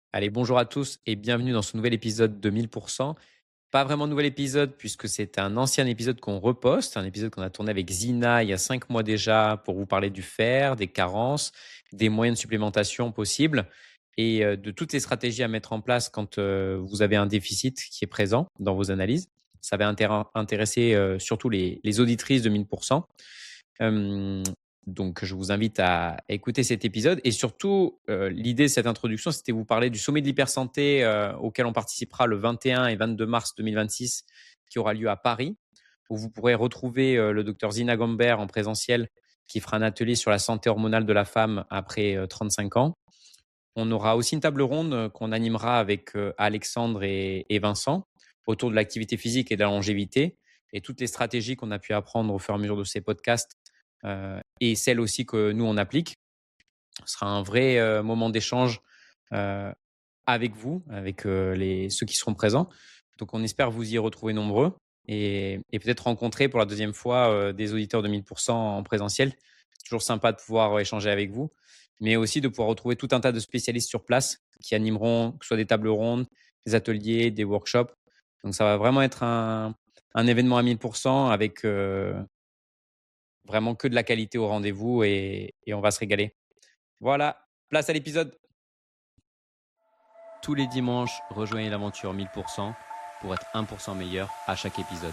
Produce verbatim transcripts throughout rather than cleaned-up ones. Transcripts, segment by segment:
Allez, bonjour à tous et bienvenue dans ce nouvel épisode de mille pour cent. Pas vraiment nouvel épisode puisque c'est un ancien épisode qu'on reposte, un épisode qu'on a tourné avec Zina il y a cinq mois déjà pour vous parler du fer, des carences, des moyens de supplémentation possibles et euh, de toutes les stratégies à mettre en place quand euh, vous avez un déficit qui est présent dans vos analyses. Ça va intér- intéresser euh, surtout les, les auditrices de mille pour cent. Euh, donc, je vous invite à écouter cet épisode. Et surtout, euh, l'idée de cette introduction, c'était vous parler du sommet de l'hypersanté euh, auquel on participera le vingt et un et vingt-deux mars deux mille vingt-six, qui aura lieu à Paris, où vous pourrez retrouver euh, le docteur Zina Gomber en présentiel, qui fera un atelier sur la santé hormonale de la femme après euh, trente-cinq ans. On aura aussi une table ronde euh, qu'on animera avec euh, Alexandre et, et Vincent autour de l'activité physique et de la longévité et toutes les stratégies qu'on a pu apprendre au fur et à mesure de ces podcasts euh, et celles aussi que nous, on applique. Ce sera un vrai euh, moment d'échange euh, avec vous, avec euh, les, ceux qui seront présents. Donc, on espère vous y retrouver nombreux et, et peut-être rencontrer pour la deuxième fois euh, des auditeurs de mille pour cent en présentiel. C'est toujours sympa de pouvoir échanger avec vous, mais aussi de pouvoir retrouver tout un tas de spécialistes sur place qui animeront, que ce soit des tables rondes, des ateliers, des workshops. Donc, ça va vraiment être un, un événement à mille pour cent avec euh, vraiment que de la qualité au rendez-vous et, et on va se régaler. Voilà, place à l'épisode. Tous les dimanches, rejoignez l'aventure mille pour cent pour être un pour cent meilleur à chaque épisode.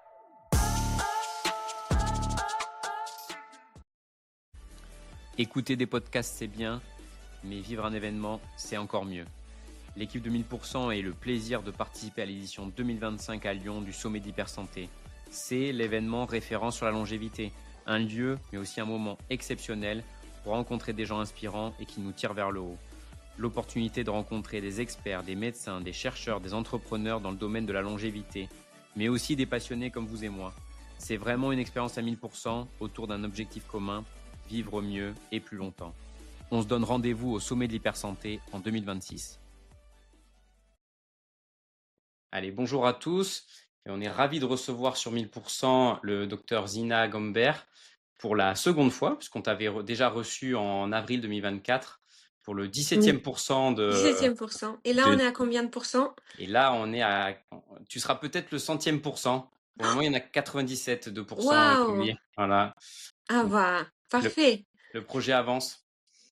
Écouter des podcasts, c'est bien, mais vivre un événement, c'est encore mieux. L'équipe de mille pour cent a eu le plaisir de participer à l'édition deux mille vingt-cinq à Lyon du Sommet d'Hypersanté. C'est l'événement référent sur la longévité, un lieu, mais aussi un moment exceptionnel pour rencontrer des gens inspirants et qui nous tirent vers le haut. L'opportunité de rencontrer des experts, des médecins, des chercheurs, des entrepreneurs dans le domaine de la longévité, mais aussi des passionnés comme vous et moi. C'est vraiment une expérience à mille pour cent autour d'un objectif commun, vivre mieux et plus longtemps. On se donne rendez-vous au Sommet de l'Hypersanté en deux mille vingt-six. Allez, bonjour à tous. Et on est ravis de recevoir sur mille pour cent le docteur Zina Gomber pour la seconde fois, puisqu'on t'avait re- déjà reçu en avril deux mille vingt-quatre pour le dix-septième pour cent de, dix-septième pour cent. Et là, de- on est à combien de pourcents? Et là, on est à. Tu seras peut-être le centième pour cent. Pour le moment, il y en a quatre-vingt-dix-sept de pourcents Waouh! publiés. Voilà. Ah Donc, bah, le, parfait. le projet avance.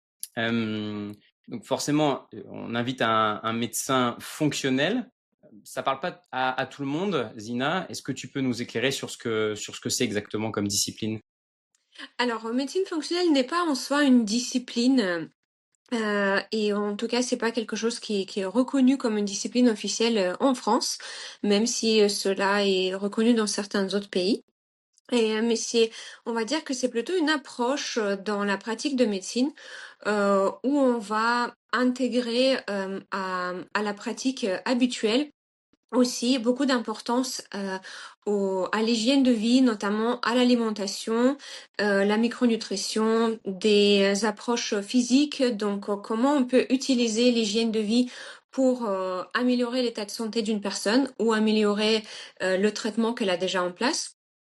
Euh, donc, forcément, on invite un, un médecin fonctionnel. Ça parle pas à, à tout le monde. Zina, est-ce que tu peux nous éclairer sur ce que sur ce que c'est exactement comme discipline? Alors, médecine fonctionnelle n'est pas en soi une discipline, euh, et en tout cas, c'est pas quelque chose qui est, qui est reconnu comme une discipline officielle euh, en France, même si euh, cela est reconnu dans certains autres pays. Et, euh, mais c'est, on va dire que c'est plutôt une approche euh, dans la pratique de médecine euh, où on va intégrer euh, à, à la pratique euh, habituelle aussi beaucoup d'importance euh, au- à l'hygiène de vie, notamment à l'alimentation, euh, la micronutrition, des approches physiques, donc euh, comment on peut utiliser l'hygiène de vie pour euh, améliorer l'état de santé d'une personne ou améliorer euh, le traitement qu'elle a déjà en place.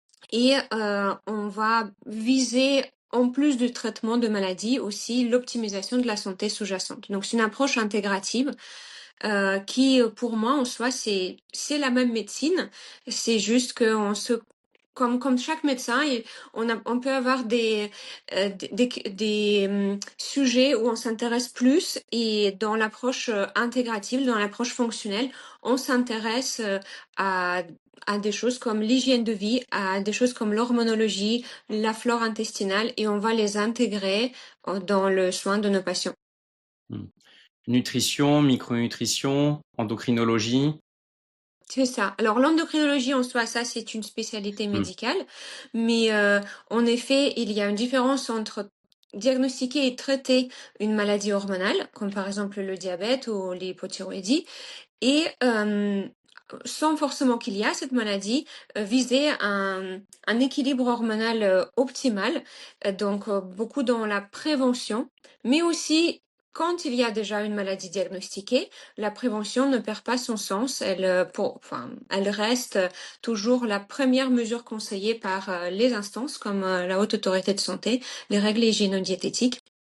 Et euh, on va viser, en plus du traitement de maladie, aussi l'optimisation de la santé sous-jacente. Donc c'est une approche intégrative euh, qui, pour moi, en soi, c'est c'est la même médecine. C'est juste que on se comme comme chaque médecin, il- on a on peut avoir des euh, des, des, des, hum, sujets où on s'intéresse plus et dans l'approche euh, intégrative, dans l'approche fonctionnelle, on s'intéresse euh, à à des choses comme l'hygiène de vie, à des choses comme l'hormonologie, la flore intestinale et on va les intégrer euh, dans le soin de nos patients. Hmm. Nutrition, micronutrition, endocrinologie. C'est ça. Alors l'endocrinologie en soi, ça c'est une spécialité Hmm. médicale, mais euh, en effet, il y a une différence entre diagnostiquer et traiter une maladie hormonale, comme par exemple le diabète ou l'hypothyroïdie, et euh, sans forcément qu'il y a cette maladie, euh, viser un, un équilibre hormonal euh, optimal, euh, donc euh, beaucoup dans la prévention, mais aussi quand il y a déjà une maladie diagnostiquée, la prévention ne perd pas son sens, elle, euh, pour, enfin, elle reste euh, toujours la première mesure conseillée par euh, les instances comme euh, la Haute Autorité de Santé, les règles hygiéno-diététiques.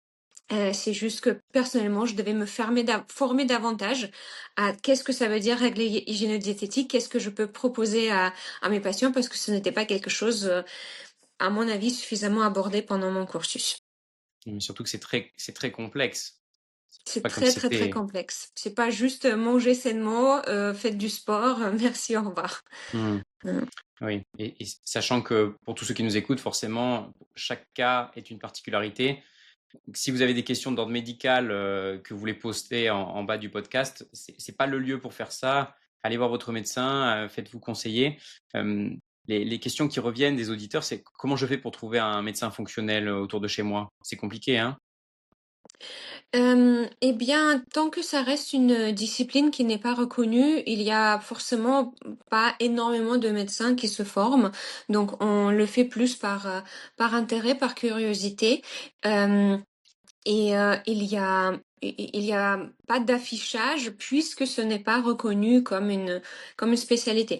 Heu, c'est juste que personnellement, je devais me fermer dav former davantage à qu'est-ce que ça veut dire règles hy hygiéno-diététiques? Qu'est-ce que je peux proposer à à mes patients? Parce que ce n'était pas quelque chose, heu, à mon avis, suffisamment abordé pendant mon cursus. Mais surtout que c'est très c'est très complexe. C'est C'est pas comme très, si très, très c'était complexe. C'est pas juste, heu, manger sainement, heu, faites du sport, heu, merci, au revoir. mmh, Mmh. oui et et sachant que pour tous ceux qui nous écoutent, forcément, chaque cas est une particularité. Donc, si vous avez des questions d'ordre médical, heu, que vous voulez poster en en bas du podcast, c'est c'est pas le lieu pour faire ça. Allez voir votre médecin, heu, faites-vous conseiller. Hem, les les questions qui reviennent des auditeurs, c'est: «Comment je fais pour trouver un médecin fonctionnel, heu, autour de chez moi?» C'est compliqué, hein? Hem, et bien, tant que ça reste une discipline qui n'est pas reconnue, il y a forcément pas énormément de médecins qui se forment. Donc on le fait plus par, heu, par intérêt, par curiosité. Hem et heu, il y a i i il y a pas d'affichage puisque ce n'est pas reconnu comme une comme une spécialité.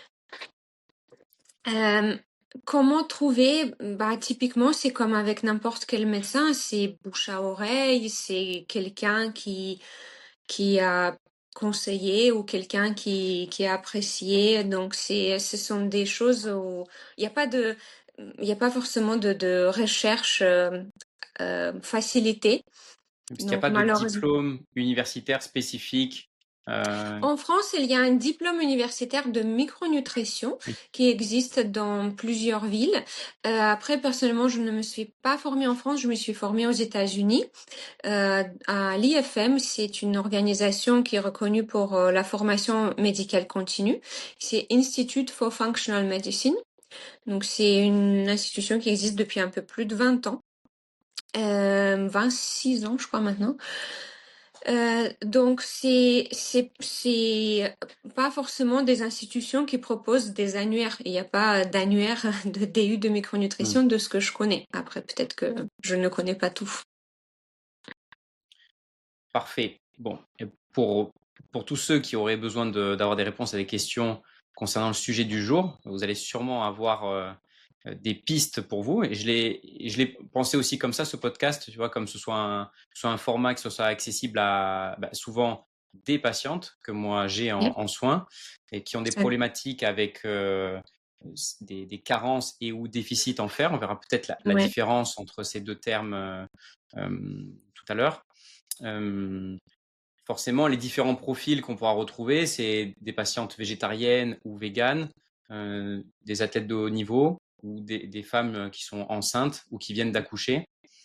Hem, comment trouver? Bah, typiquement, c'est comme avec n'importe quel médecin, c'est bouche à oreille, c'est quelqu'un qui qui a conseillé ou quelqu'un qui qui a apprécié. Donc c'est ce sont des choses où il y a pas de il y a pas forcément de de recherche, hem, heu, facilitée. Parce qu'il y a Donc pas de malheureusement. diplôme universitaire spécifique, heu, En France, il y a un diplôme universitaire de micronutrition oui. qui existe dans plusieurs villes. Heu, après, personnellement, je ne me suis pas formée en France, je me suis formée aux États-Unis, heu, à l'I F M. C'est une organisation qui est reconnue pour, heu, la formation médicale continue. C'est Institute for Functional Medicine. Donc c'est une institution qui existe depuis un peu plus de vingt ans, hem, vingt-six ans, je crois maintenant. Heu, donc c'est c'est c'est pas forcément des institutions qui proposent des annuaires. Il y a pas d'annuaire de D U de Mmh. micronutrition de ce que je connais. Après peut-être que je ne connais pas tout. Parfait. Bon et pour pour tous ceux qui auraient besoin de d'avoir des réponses à des questions concernant le sujet du jour, vous allez sûrement avoir, heu heu, des pistes pour vous et je l'ai je l'ai pensé aussi comme ça ce podcast, tu vois? Comme ce soit un que ce soit un format, que ce soit accessible à, bah, souvent des patientes que moi j'ai en Yep. en soins et qui ont des Heu, problématiques avec, heu, s des des carences et ou déficits en fer. On verra peut-être la la ouais. différence entre ces deux termes, heu, hem, tout à l'heure. Hem, Forcément, les différents profils qu'on pourra retrouver, c'est des patientes végétariennes ou véganes, heu, des athlètes de haut niveau ou des des femmes, qui sont enceintes ou qui viennent d'accoucher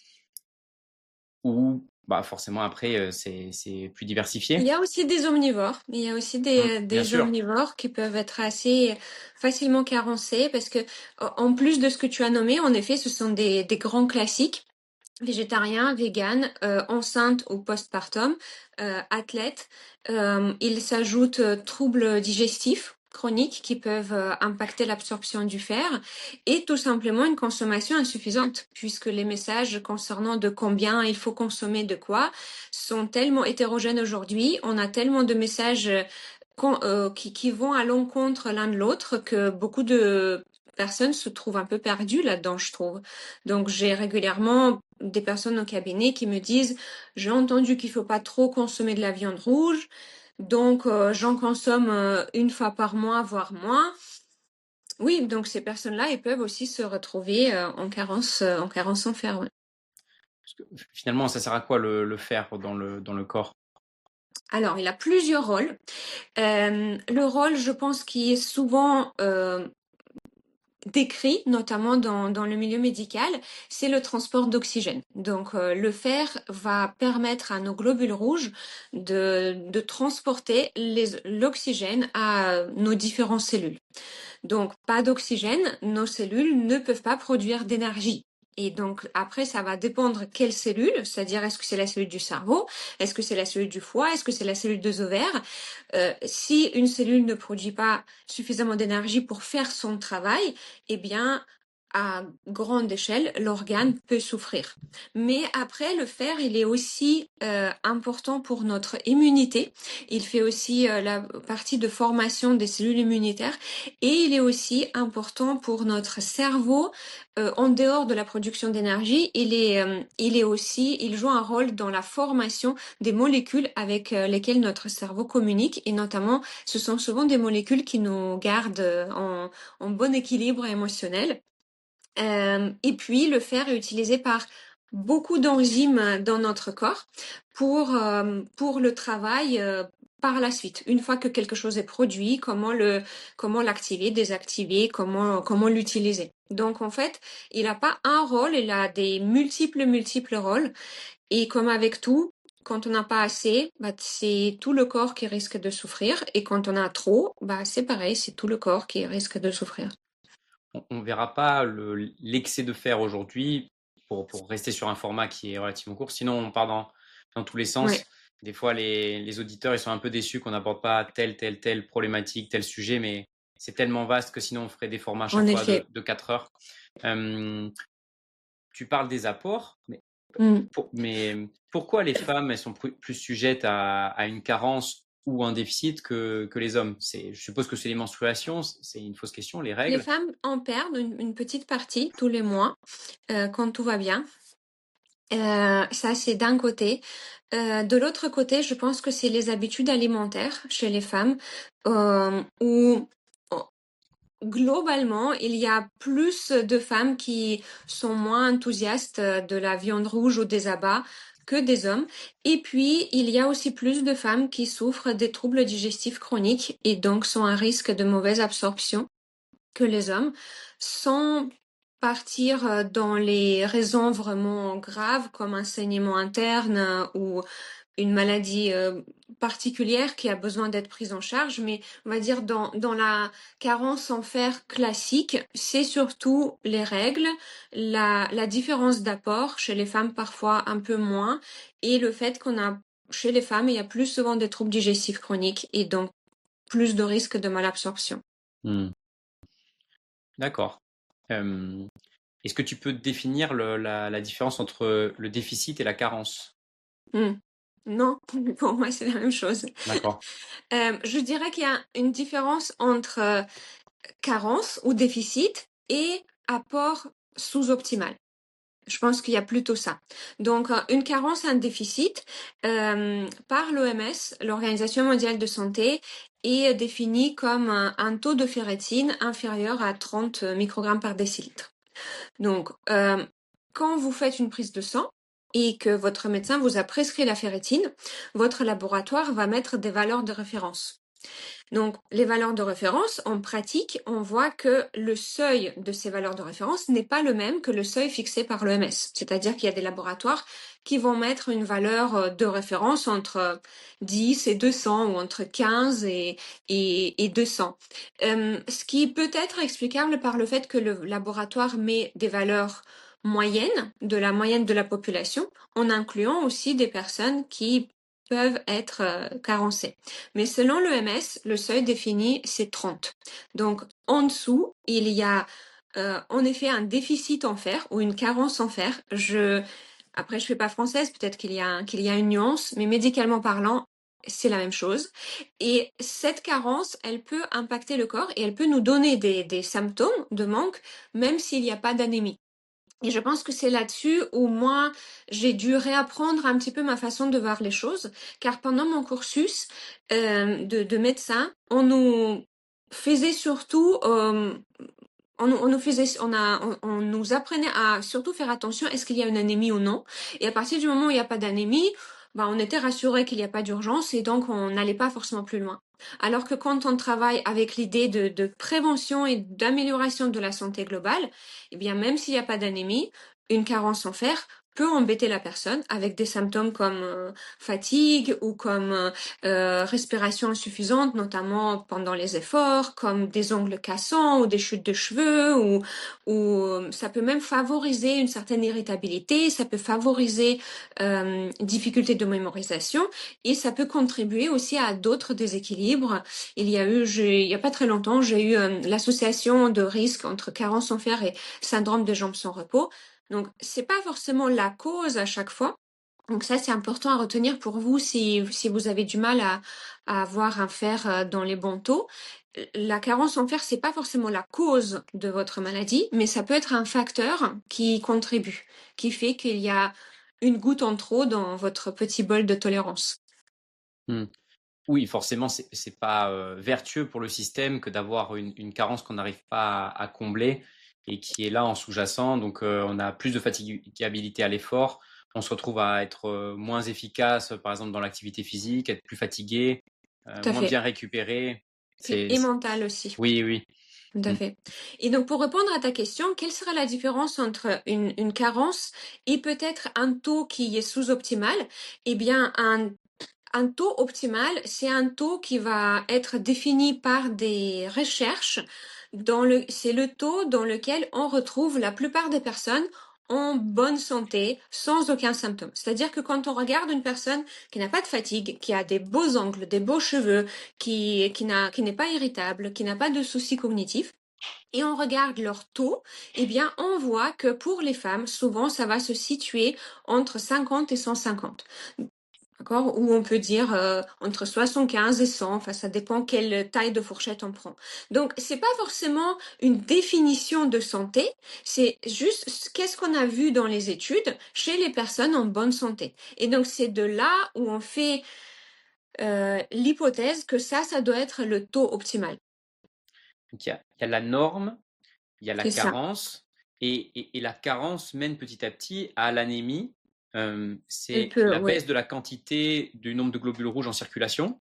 ou bah, forcément après, heu, c'est c'est plus Il diversifié. y a aussi des omnivores. Il y a aussi Mmh, des, bien des sûr. omnivores qui peuvent être assez facilement carencés parce que, en en plus de ce que tu as nommé, en effet, ce sont des, des grands classiques. Végétarien, vegan, heu, enceinte ou postpartum, heu, athlète. Hem, il s'ajoute, heu, troubles digestifs chroniques qui peuvent, heu, impacter l'absorption du fer et tout simplement une consommation insuffisante puisque les messages concernant de combien il faut consommer de quoi sont tellement hétérogènes aujourd'hui. On a tellement de messages, heu, con heu, qui qui vont à l'encontre l'un de l'autre que beaucoup de personnes se trouvent un peu perdues là-dedans, je trouve. Donc j'ai régulièrement des personnes au cabinet qui me disent: «J'ai entendu qu'il faut pas trop consommer de la viande rouge, donc heu, j'en consomme, heu, une fois par mois, voire moins». Oui, donc ces personnes-là, elles peuvent aussi se retrouver, heu, en carence, heu, en carence en fer, ouais. Parce que finalement, ça sert à quoi le le fer dans le dans le corps? Alors, il a plusieurs rôles. Hem, le rôle, je pense, qui est souvent, heu décrit, notamment dans, dans le milieu médical, c'est le transport d'oxygène. Donc, euh, le fer va permettre à nos globules rouges de, de transporter les- l'oxygène à nos différentes cellules. Donc, pas d'oxygène, nos cellules ne peuvent pas produire d'énergie. Et donc, après, ça va dépendre quelle cellule, c'est-à-dire est-ce que c'est la cellule du cerveau, est-ce que c'est la cellule du foie, est-ce que c'est la cellule des ovaires. Euh, si une cellule ne produit pas suffisamment d'énergie pour faire son travail, eh bien, à grande échelle, l'organe peut souffrir. Mais après, le fer, il est aussi euh, important pour notre immunité. Il fait aussi euh, la partie de formation des cellules immunitaires et il est aussi important pour notre cerveau. Euh, en dehors de la production d'énergie, il est, euh, il est aussi, il joue un rôle dans la formation des molécules avec euh, lesquelles notre cerveau communique et notamment, ce sont souvent des molécules qui nous gardent euh, en, en bon équilibre émotionnel. Euh, et puis, le fer est utilisé par beaucoup d'enzymes dans notre corps pour, euh, pour le travail euh, par la suite. Une fois que quelque chose est produit, comment le, comment l'activer, désactiver, comment, comment l'utiliser. Donc, en fait, il n'a pas un rôle, il a des multiples, multiples rôles. Et comme avec tout, quand on n'a pas assez, bah, c'est tout le corps qui risque de souffrir. Et quand on a trop, bah, c'est pareil, c'est tout le corps qui risque de souffrir. On ne verra pas le, l'excès de fer aujourd'hui pour, pour rester sur un format qui est relativement court. Sinon, on part dans, dans tous les sens. Ouais. Des fois, les, les auditeurs ils sont un peu déçus qu'on n'aborde pas telle, telle, telle problématique, tel sujet, mais c'est tellement vaste que sinon on ferait des formats à chaque En fois de, effet. de quatre heures. Euh, tu parles des apports, mais, Mm. pour, mais pourquoi les femmes elles sont plus, plus sujettes à, à une carence ou un déficit que, que les hommes? C'est, je suppose que c'est les menstruations, c'est une fausse question, les Les règles. femmes en perdent une, une petite partie tous les mois euh, quand tout va bien. Euh, ça, c'est d'un côté. Euh, de l'autre côté, je pense que c'est les habitudes alimentaires chez les femmes euh, où oh, globalement, il y a plus de femmes qui sont moins enthousiastes de la viande rouge ou des abats que des hommes. Et puis, il y a aussi plus de femmes qui souffrent des troubles digestifs chroniques et donc sont à risque de mauvaise absorption que les hommes, sans partir euh, dans les raisons vraiment graves comme un saignement interne euh, ou une maladie euh, particulière qui a besoin d'être prise en charge, mais on va dire dans, dans la carence en fer classique, c'est surtout les règles, la, la différence d'apport chez les femmes parfois un peu moins, et le fait qu'on a chez les femmes, il y a plus souvent des troubles digestifs chroniques et donc plus de risques de malabsorption. Hmm. D'accord. Euh, est-ce que tu peux définir le, la, la différence entre le déficit et la carence? Hmm. Non, pour moi c'est la même chose. D'accord. Euh, je dirais qu'il y a une différence entre euh, carence ou déficit et apport sous-optimal. Je pense qu'il y a plutôt ça. Donc, euh, une carence, un déficit, euh, par l'O M S, l'Organisation mondiale de santé, est défini comme un, un taux de ferritine inférieur à trente microgrammes par décilitre. Donc, euh, quand vous faites une prise de sang et que votre médecin vous a prescrit la ferritine, votre laboratoire va mettre des valeurs de référence. Donc, les valeurs de référence, en pratique, on voit que le seuil de ces valeurs de référence n'est pas le même que le seuil fixé par l'O M S. C'est-à-dire qu'il y a des laboratoires qui vont mettre une valeur de référence entre dix et deux cents ou entre quinze et, et, et deux cents. Euh, ce qui peut être explicable par le fait que le laboratoire met des valeurs moyennes, de la moyenne de la population, en incluant aussi des personnes qui peuvent être euh, carencées. Mais selon l'O M S, le seuil défini, c'est trente. Donc, en dessous, il y a euh, en effet un déficit en fer ou une carence en fer. Je, après, je fais pas française, peut-être qu'il y a, qu'il y a une nuance, mais médicalement parlant, c'est la même chose. Et cette carence, elle peut impacter le corps et elle peut nous donner des, des symptômes de manque, même s'il n'y a pas d'anémie. Et je pense que c'est là-dessus où moi, j'ai dû réapprendre un petit peu ma façon de voir les choses, car pendant mon cursus euh, de, de médecin, on nous faisait surtout, euh, on, on nous faisait, on a, on, on nous apprenait à surtout faire attention, est-ce qu'il y a une anémie ou non. Et à partir du moment où il n'y a pas d'anémie, bah, on était rassuré qu'il n'y a pas d'urgence et donc on n'allait pas forcément plus loin. Alors que quand on travaille avec l'idée de, de prévention et d'amélioration de la santé globale, eh bien, même s'il n'y a pas d'anémie, une carence en fer, peut embêter la personne avec des symptômes comme euh, fatigue ou comme euh, euh, respiration insuffisante, notamment pendant les efforts, comme des ongles cassants ou des chutes de cheveux, ou, ou euh, ça peut même favoriser une certaine irritabilité, ça peut favoriser euh, difficulté de mémorisation et ça peut contribuer aussi à d'autres déséquilibres. Il y a eu, j'ai, il y a pas très longtemps, j'ai eu euh, l'association de risque entre carence en fer et syndrome de jambes sans repos. Donc, c'est pas forcément la cause à chaque fois. Donc ça, c'est important à retenir pour vous si, si vous avez du mal à, à avoir un fer euh, dans les bons taux. La carence en fer, c'est pas forcément la cause de votre maladie, mais ça peut être un facteur qui contribue, qui fait qu'il y a une goutte en trop dans votre petit bol de tolérance. Hmm. Oui, forcément, c'est c'est pas euh, vertueux pour le système que d'avoir une, une carence qu'on n'arrive pas à, à combler et qui est là en sous-jacent. Donc, euh, on a plus de fatigabilité à l'effort. On se retrouve à être euh, moins efficace, par exemple, dans l'activité physique, être plus fatigué, euh, Tout à moins fait. bien récupéré. Et, C'est, et c'est- mental aussi. Oui, oui. Tout à Hmm. fait. Et donc, pour répondre à ta question, quelle sera la différence entre une, une carence et peut-être un taux qui est sous-optimal? Eh bien, un, un taux optimal, c'est un taux qui va être défini par des recherches. Dans le, c'est le taux dans lequel on retrouve la plupart des personnes en bonne santé, sans aucun symptôme. C'est-à-dire que quand on regarde une personne qui n'a pas de fatigue, qui a des beaux ongles, des beaux cheveux, qui, qui n'a, qui n'est pas irritable, qui n'a pas de soucis cognitifs, et on regarde leur taux, eh bien, on voit que pour les femmes, souvent, ça va se situer entre cinquante et cent cinquante. D'accord? Ou on peut dire euh, entre soixante-quinze et cent, enfin ça dépend quelle taille de fourchette on prend. Donc c'est pas forcément une définition de santé, c'est juste qu'est-ce qu'on a vu dans les études chez les personnes en bonne santé. Et donc c'est de là où on fait euh, l'hypothèse que ça, ça doit être le taux optimal. Donc, il y a, il y a la norme, il y a la C'est ça. carence, et, et- et la carence mène petit à petit à l'anémie. Euh, Elle c'est peut, la ouais. baisse de la quantité du nombre de globules rouges en circulation,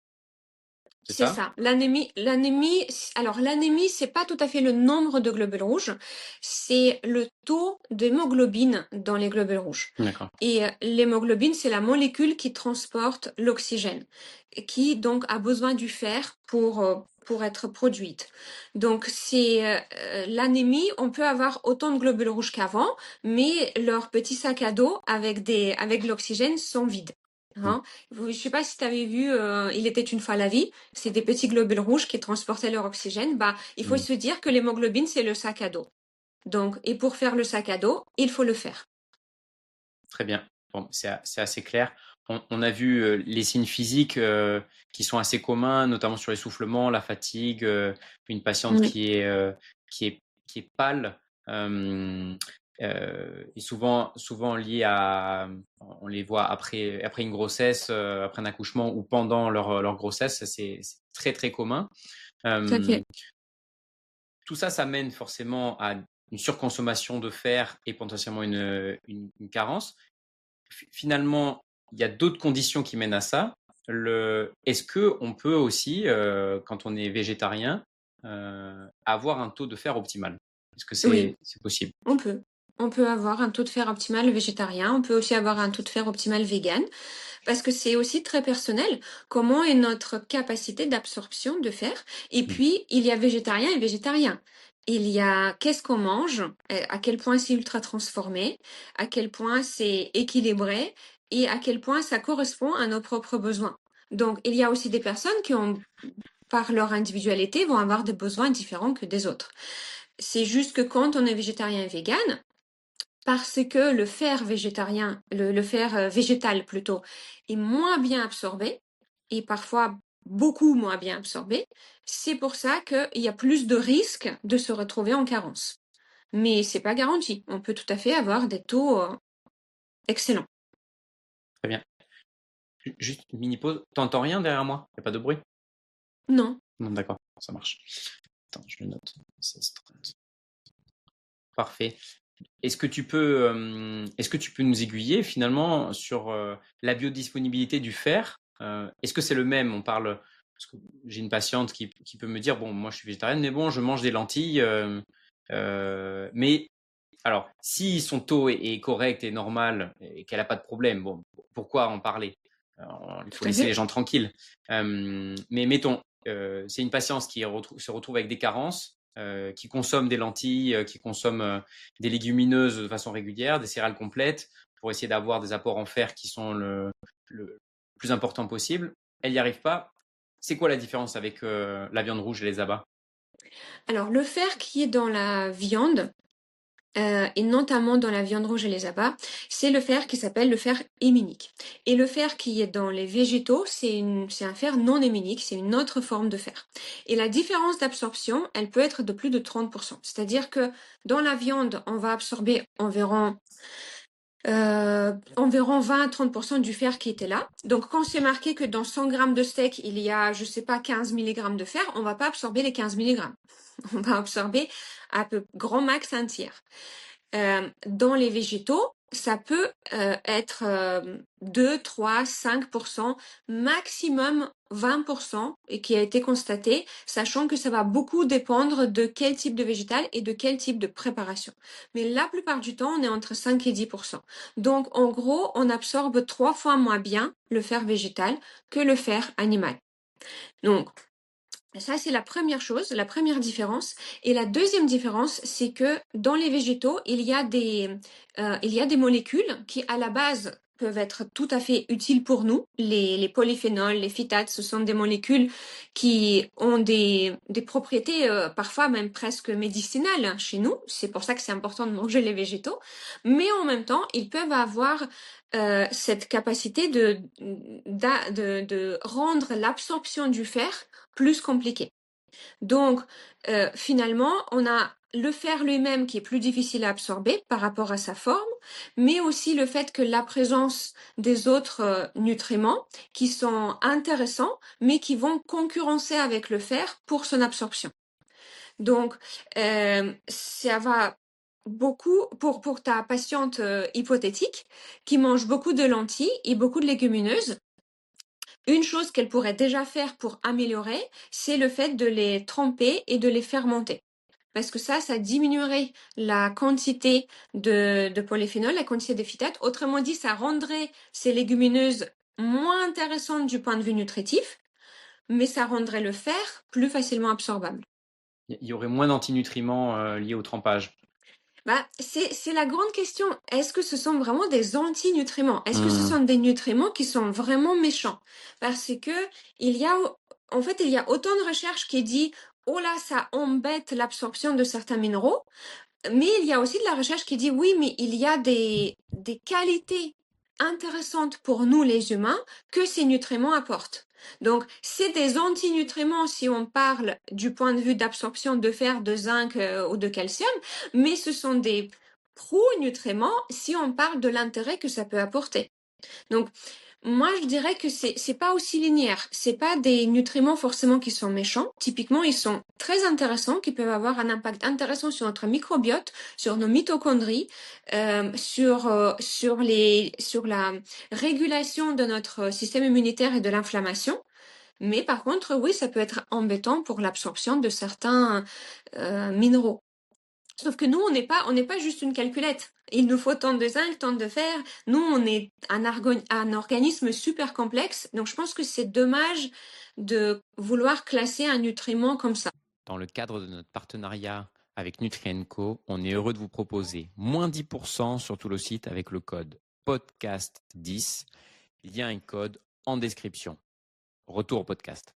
c'est C'est ça? ça. L'anémie, l'anémie, alors l'anémie, c'est pas tout à fait le nombre de globules rouges, c'est le taux d'hémoglobine dans les globules rouges. D'accord. Et euh, l'hémoglobine, c'est la molécule qui transporte l'oxygène, et qui donc a besoin du fer pour euh, pour être produite. Donc c'est euh, euh, l'anémie, on peut avoir autant de globules rouges qu'avant, mais leurs petits sacs à dos avec des avec de l'oxygène sont vides. Mm. Hein. Je sais pas si tu avais vu euh, Il était une fois la vie, c'est des petits globules rouges qui transportaient leur oxygène. Bah, il faut Mm. se dire que l'hémoglobine, c'est le sac à dos. Donc, et pour faire le sac à dos, il faut le faire. Très bien. Bon, c'est a- c'est assez clair. On, on a vu euh, les signes physiques euh, qui sont assez communs, notamment sur l'essoufflement, la fatigue, euh, une patiente Oui, qui est, euh, qui est, qui est pâle, euh, euh, et souvent, souvent liée à, on les voit après, après une grossesse, euh, après un accouchement ou pendant leur, leur grossesse, c'est c'est très très commun. tout à Euh, fait. Tout ça, ça mène forcément à une surconsommation de fer et potentiellement une, une, une carence. Finalement, il y a d'autres conditions qui mènent à ça. Le, est-ce que on peut aussi, euh, quand on est végétarien, euh, avoir un taux de fer optimal? Est-ce que Oui, c'est c'est possible? on peut. On peut avoir un taux de fer optimal végétarien, on peut aussi avoir un taux de fer optimal vegan, parce que c'est aussi très personnel. Comment est notre capacité d'absorption de fer? Et Mm. puis, il y a végétarien et végétarien. Il y a qu'est-ce qu'on mange, euh, à quel point c'est ultra transformé, à quel point c'est équilibré et à quel point ça correspond à nos propres besoins. Donc, il y a aussi des personnes qui ont, par leur individualité, vont avoir des besoins différents que des autres. C'est juste que quand on est végétarien et vegan, parce que le fer végétarien, le, le fer euh, végétal plutôt, est moins bien absorbé et parfois beaucoup moins bien absorbé. C'est pour ça qu'il y a plus de risques de se retrouver en carence. Mais c'est pas garanti. On peut tout à fait avoir des taux euh, excellents. Très bien. Juste une mini pause. T'entends rien derrière moi? Il n'y a pas de bruit? Non. Non, d'accord, ça marche. Attends, je le note. seize trente. Parfait. Est-ce que tu peux, euh, est-ce que tu peux nous aiguiller finalement sur euh, la biodisponibilité du fer? Euh, est-ce que c'est le même? On parle, parce que j'ai une patiente qui, qui peut me dire, bon, moi je suis végétarienne, mais bon, je mange des lentilles, euh, euh, mais alors, si son taux est, est correct et normal et qu'elle n'a pas de problème, bon, pourquoi en parler? Alors, il faut Tout à laisser fait. les gens tranquilles. Euh, mais mettons, euh, c'est une patiente qui retrou- se retrouve avec des carences, euh, qui consomme des lentilles, euh, qui consomme euh, des légumineuses de façon régulière, des céréales complètes, pour essayer d'avoir des apports en fer qui sont le, le plus important possible. Elle n'y arrive pas. C'est quoi la différence avec euh, la viande rouge et les abats? Alors, le fer qui est dans la viande, euh, et notamment dans la viande rouge et les abats, c'est le fer qui s'appelle le fer héminique. Et le fer qui est dans les végétaux, c'est une, c'est un fer non héminique, c'est une autre forme de fer. Et la différence d'absorption, elle peut être de plus de trente pour cent. C'est-à-dire que dans la viande, on va absorber environ euh, environ vingt à trente pour cent du fer qui était là. Donc, quand c'est marqué que dans cent grammes de steak, il y a, je sais pas, quinze milligrammes de fer, on va pas absorber les quinze milligrammes. On va absorber à peu grand max un tiers. Euh, dans les végétaux, ça peut euh, être euh, deux, trois, cinq pour cent, maximum vingt pour cent, et qui a été constaté, sachant que ça va beaucoup dépendre de quel type de végétal et de quel type de préparation. Mais la plupart du temps, on est entre cinq et dix pour cent. Donc, en gros, on absorbe trois fois moins bien le fer végétal que le fer animal. Donc, ça, c'est la première chose, la première différence. Et la deuxième différence, c'est que dans les végétaux, il y a des, euh, il y a des molécules qui, à la base, peuvent être tout à fait utiles pour nous. Les, les polyphénols, les phytates, ce sont des molécules qui ont des, des propriétés euh, parfois même presque médicinales hein, chez nous. C'est pour ça que c'est important de manger les végétaux. Mais en même temps, ils peuvent avoir euh, cette capacité de, de, de, de rendre l'absorption du fer plus compliqué. Donc, euh, finalement, on a le fer lui-même qui est plus difficile à absorber par rapport à sa forme, mais aussi le fait que la présence des autres euh, nutriments qui sont intéressants, mais qui vont concurrencer avec le fer pour son absorption. Donc, euh, ça va beaucoup pour, pour ta patiente euh, hypothétique qui mange beaucoup de lentilles et beaucoup de légumineuses. Une chose qu'elle pourrait déjà faire pour améliorer, c'est le fait de les tremper et de les fermenter. Parce que ça, ça diminuerait la quantité de, de polyphénol, la quantité de phytates. Autrement dit, ça rendrait ces légumineuses moins intéressantes du point de vue nutritif, mais ça rendrait le fer plus facilement absorbable. Il y aurait moins d'antinutriments euh, liés au trempage. Bah, c'est, c'est la grande question. Est-ce que ce sont vraiment des antinutriments? Est-ce que ce Mmh. sont des nutriments qui sont vraiment méchants? Parce que il y a, en fait, il y a autant de recherches qui disent, oh là, ça embête l'absorption de certains minéraux. Mais il y a aussi de la recherche qui dit, oui, mais il y a des, des qualités intéressantes pour nous, les humains, que ces nutriments apportent. Donc, c'est des antinutriments si on parle du point de vue d'absorption de fer, de zinc euh, ou de calcium, mais ce sont des pro-nutriments si on parle de l'intérêt que ça peut apporter. Donc, moi, je dirais que c'est c'est pas aussi linéaire. C'est pas des nutriments forcément qui sont méchants. Typiquement, ils sont très intéressants, qui peuvent avoir un impact intéressant sur notre microbiote, sur nos mitochondries, euh, sur euh, sur les sur la régulation de notre système immunitaire et de l'inflammation. Mais par contre, oui, ça peut être embêtant pour l'absorption de certains euh, minéraux. Sauf que nous, on n'est pas, on n'est pas juste une calculette. Il nous faut tant de zinc, tant de fer. Nous, on est un, argon- un organisme super complexe. Donc, je pense que c'est dommage de vouloir classer un nutriment comme ça. Dans le cadre de notre partenariat avec Nutrien-Co, on est heureux de vous proposer moins dix pour cent sur tout le site avec le code podcast dix. Il y a un code en description. Retour au podcast.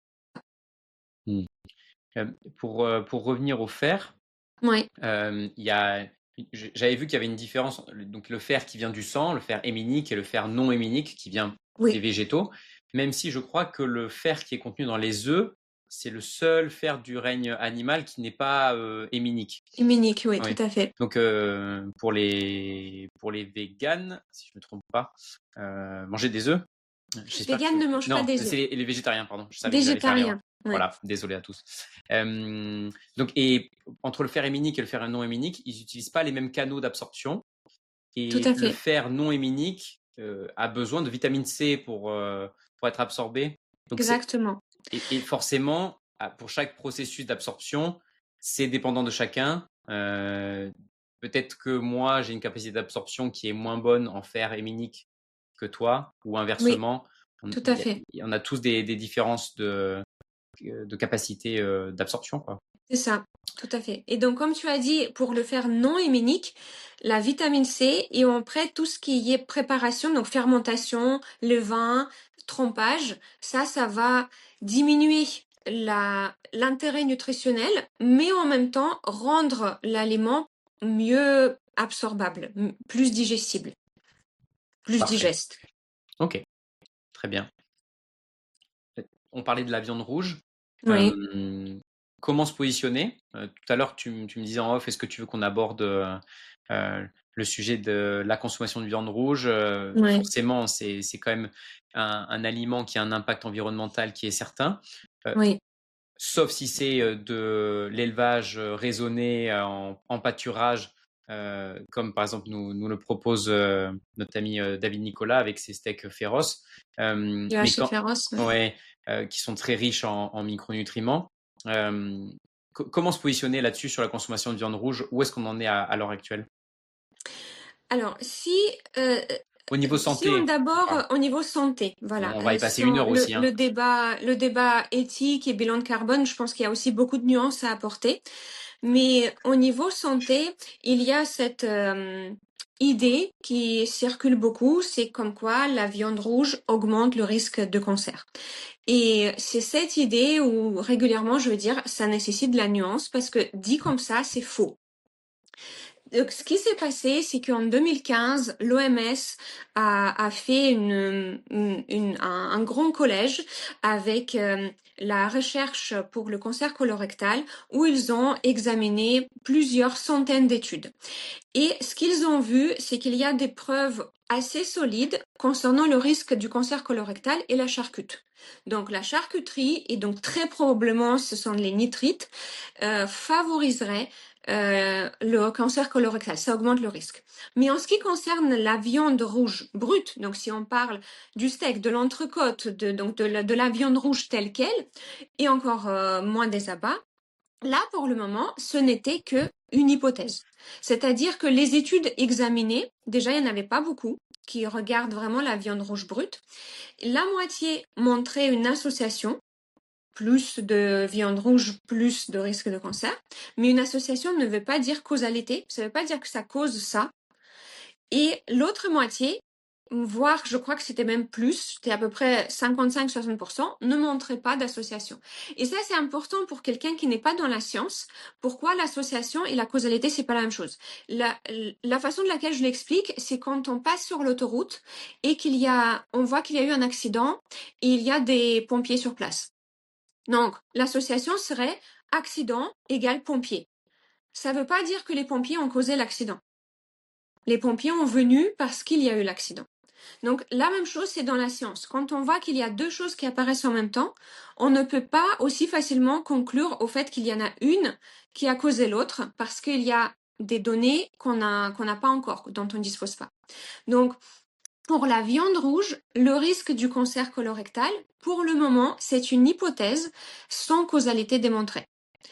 Hmm. Euh, pour, euh, pour revenir au fer, Ouais, euh, il y a, j'avais vu qu'il y avait une différence. Donc le fer qui vient du sang, le fer héminique, et le fer non héminique qui vient des oui, végétaux. Même si je crois que le fer qui est contenu dans les œufs, c'est le seul fer du règne animal qui n'est pas euh, héminique. huminique, oui, tout Oui. à fait. Donc euh, pour les pour les véganes, si je me trompe pas, euh, manger des œufs. J'espère que je... Vegan ne mange pas Non, des c'est œufs. les, les végétariens, pardon. Je savais que j'allais faire l'erreur. Végétarien, ouais, Voilà, désolé à tous. Euh, donc, et entre le fer héminique et le fer non héminique, ils n'utilisent pas les mêmes canaux d'absorption. tout Et à le fait. fer non héminique euh, a besoin de vitamine C pour, euh, pour être absorbé. Donc c'est, Exactement. et, et forcément, pour chaque processus d'absorption, c'est dépendant de chacun. Euh, peut-être que moi, j'ai une capacité d'absorption qui est moins bonne en fer héminique que toi, ou Oui, inversement. On, tout il à y a, fait. on a tous des, des différences de, de capacité euh, d'absorption, quoi. C'est ça, tout à fait. Et donc, comme tu as dit, pour le faire non héminique, la vitamine C et après tout ce qui est préparation, donc fermentation, levain, trempage, ça, ça va diminuer la, l'intérêt nutritionnel, mais en même temps rendre l'aliment mieux absorbable, m- plus digestible, plus Parfait. digeste. Ok, très bien. On parlait de la viande rouge. Oui, Euh, comment se positionner? Euh, tout à l'heure, tu, m- tu me disais en off, est-ce que tu veux qu'on aborde euh, euh, le sujet de la consommation de viande rouge? Euh, oui, forcément, c'est, c'est quand même un, un aliment qui a un impact environnemental qui est certain. Euh, oui, sauf si c'est euh, de l'élevage euh, raisonné euh, en, en pâturage, euh, comme par exemple nous, nous le propose euh, notre ami euh, David Nicolas avec ses steaks féroces. Euh, du mais haché quand, féroce, oui. ouais, euh, qui sont très riches en, en micronutriments. Euh, co- comment se positionner là-dessus sur la consommation de viande rouge? Où est-ce qu'on en est à, à l'heure actuelle? Alors, si euh, Au niveau si on santé, je d'abord parle. euh, au niveau santé, voilà, On va euh, y passer si une on, heure le, aussi, hein. le débat le débat éthique et bilan de carbone, je pense qu'il y a aussi beaucoup de nuances à apporter. Mais au niveau santé, il y a cette euh, idée qui circule beaucoup, c'est comme quoi la viande rouge augmente le risque de cancer. Et c'est cette idée où régulièrement je veux dire, ça nécessite de la nuance parce que dit comme ça, c'est faux. Donc, ce qui s'est passé, c'est qu'en deux mille quinze, l'O M S a, a fait une, une- une- un, un grand collège avec euh, la recherche pour le cancer colorectal où ils ont examiné plusieurs centaines d'études. Et ce qu'ils ont vu, c'est qu'il y a des preuves assez solides concernant le risque du cancer colorectal et la charcuterie. Donc la charcuterie, et donc très probablement ce sont les nitrites, euh, favoriserait euh, le cancer colorectal, ça augmente le risque. Mais en ce qui concerne la viande rouge brute, donc si on parle du steak, de l'entrecôte, de, donc de la, de la viande rouge telle qu'elle, et encore euh, moins des abats, là pour le moment, ce n'était que une hypothèse. C'est-à-dire que les études examinées, déjà il n'y en avait pas beaucoup qui regardent vraiment la viande rouge brute. La moitié montrait une association plus de viande rouge, plus de risque de cancer. Mais une association ne veut pas dire causalité, ça ne veut pas dire que ça cause ça. Et l'autre moitié, voire je crois que c'était même plus, c'était à peu près cinquante-cinq à soixante pour cent, ne montrait pas d'association. Et ça c'est important pour quelqu'un qui n'est pas dans la science. Pourquoi l'association et la causalité c'est pas la même chose? La, la façon de laquelle je l'explique, c'est quand on passe sur l'autoroute et qu'il y a, on voit qu'il y a eu un accident et il y a des pompiers sur place. Donc, l'association serait accident égale pompier. Ça ne veut pas dire que les pompiers ont causé l'accident. Les pompiers ont venu parce qu'il y a eu l'accident. Donc, la même chose, c'est dans la science. Quand on voit qu'il y a deux choses qui apparaissent en même temps, on ne peut pas aussi facilement conclure au fait qu'il y en a une qui a causé l'autre parce qu'il y a des données qu'on a, qu'on n'a pas encore, dont on ne dispose pas. Donc, pour la viande rouge, le risque du cancer colorectal, pour le moment, c'est une hypothèse sans causalité démontrée.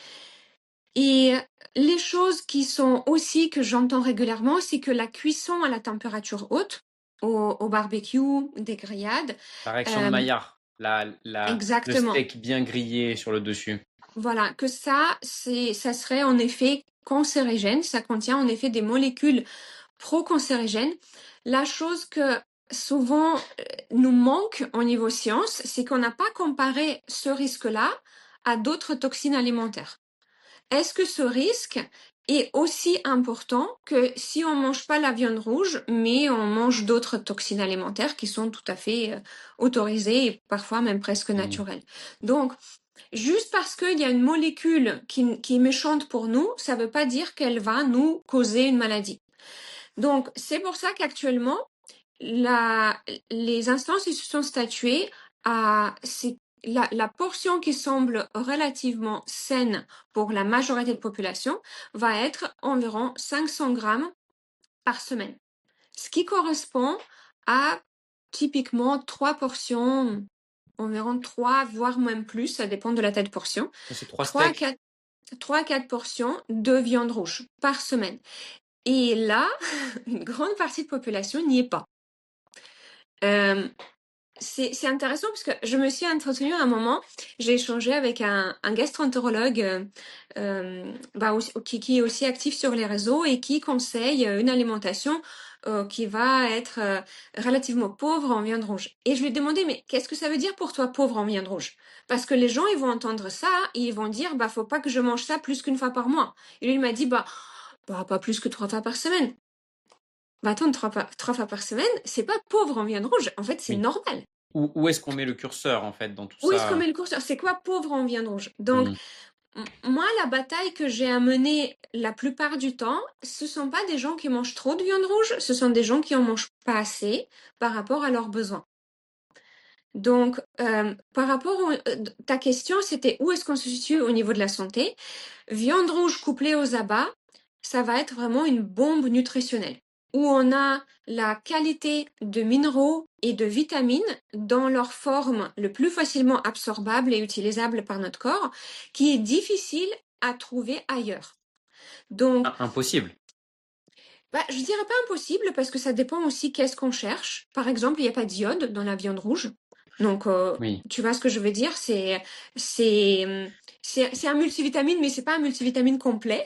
Et les choses qui sont aussi que j'entends régulièrement, c'est que la cuisson à la température haute, au, au barbecue, des grillades, La réaction de euh, Maillard, la, la, le exactement. steak bien grillé sur le dessus. Voilà, que ça, c'est, ça serait en effet cancérigène. Ça contient en effet des molécules pro-cancérigènes. La chose que souvent euh, nous manque au niveau science, c'est qu'on n'a pas comparé ce risque-là à d'autres toxines alimentaires. Est-ce que ce risque est aussi important que si on mange pas la viande rouge, mais on mange d'autres toxines alimentaires qui sont tout à fait euh, autorisées et parfois même presque Mm. naturelles. Donc, juste parce qu'il y a une molécule qui, qui est méchante pour nous, ça ne veut pas dire qu'elle va nous causer une maladie. Donc, c'est pour ça qu'actuellement, la, les instances ils se sont statuées à c'est la, la portion qui semble relativement saine pour la majorité de la population va être environ cinq cents grammes par semaine, ce qui correspond à typiquement trois portions, environ trois, voire même plus, ça dépend de la taille de portion, C'est trois trois à steaks. quatre, trois à quatre portions de viande rouge par semaine. Et là, une grande partie de population n'y est pas. Euh, c'est, c'est intéressant parce que je me suis entretenue à un moment, j'ai échangé avec un, un gastro-entérologue euh, euh, bah, aussi- qui, qui est aussi actif sur les réseaux et qui conseille euh, une alimentation euh, qui va être euh, relativement pauvre en viande rouge. Et je lui ai demandé, mais qu'est-ce que ça veut dire pour toi pauvre en viande rouge? Parce que les gens, ils vont entendre ça et ils vont dire, bah faut pas que je mange ça plus qu'une fois par mois. Et lui, il m'a dit, bah, bah pas plus que trois fois par semaine. Bah attends, trois, pa- trois fois par semaine, c'est pas pauvre en viande rouge. En fait, c'est Oui. normal. Où, où est-ce qu'on met le curseur, en fait, dans tout Où est-ce qu'on ça? met le curseur? C'est quoi pauvre en viande rouge? Donc, Hmm. m- moi, la bataille que j'ai à mener la plupart du temps, ce sont pas des gens qui mangent trop de viande rouge, ce sont des gens qui en mangent pas assez par rapport à leurs besoins. Donc, euh, par rapport à ta question, c'était où est-ce qu'on se situe au niveau de la santé? Viande rouge couplée aux abats, ça va être vraiment une bombe nutritionnelle où on a la qualité de minéraux et de vitamines dans leur forme le plus facilement absorbable et utilisable par notre corps, qui est difficile à trouver ailleurs. Donc, Ah, impossible. bah, je dirais pas impossible parce que ça dépend aussi qu'est-ce qu'on cherche. Par exemple, il n'y a pas d'iode dans la viande rouge. Donc, euh, Oui. tu vois ce que je veux dire? C'est, c'est, c'est, c'est un multivitamine, mais c'est pas un multivitamine complet.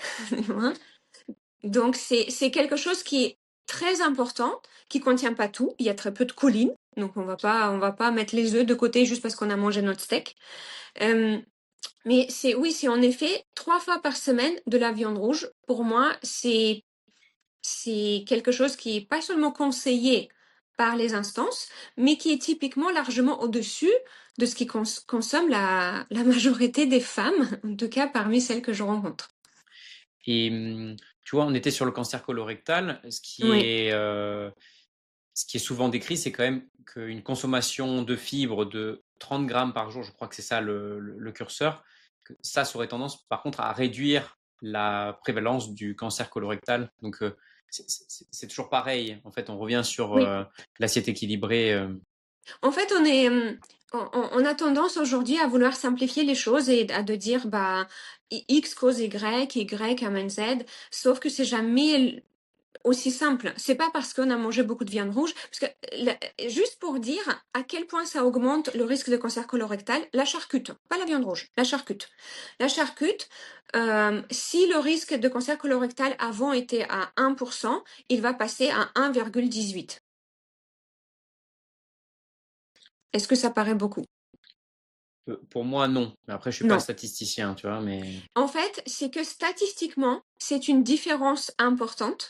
Donc, c'est, c'est quelque chose qui est très important, qui contient pas tout. Il y a très peu de choline. Donc, on va pas, on va pas mettre les œufs de côté juste parce qu'on a mangé notre steak. Euh, mais c'est, oui, c'est en effet trois fois par semaine de la viande rouge. Pour moi, c'est c'est quelque chose qui est pas seulement conseillé par les instances, mais qui est typiquement largement au-dessus de ce qui cons consomme la, la majorité des femmes, en tout cas parmi celles que je rencontre. Et hum, tu vois, on était sur le cancer colorectal. Ce qui Oui, est, euh, ce qui est souvent décrit, c'est quand même qu'une consommation de fibres de trente grammes par jour, je crois que c'est ça le, le- le curseur, que ça, ça aurait tendance par contre à réduire la prévalence du cancer colorectal. Donc, euh, c'est c'est- c'est toujours pareil. En fait, on revient sur oui. euh, l'assiette équilibrée. euh. En fait, on est, hum, on, on a tendance aujourd'hui à vouloir simplifier les choses et à de dire, bah, X cause Y, Y amène Z, sauf que c'est jamais aussi simple. C'est pas parce qu'on a mangé beaucoup de viande rouge, parce que la- juste pour dire à quel point ça augmente le risque de cancer colorectal, la charcute, pas la viande rouge, la charcute. La charcute, euh, si le risque de cancer colorectal avant était à un pour cent, il va passer à un virgule dix-huit. Est-ce que ça paraît beaucoup? Euh, Pour moi, non. Mais après, je suis pas Non. statisticien, tu vois, mais En fait, c'est que statistiquement, c'est une différence importante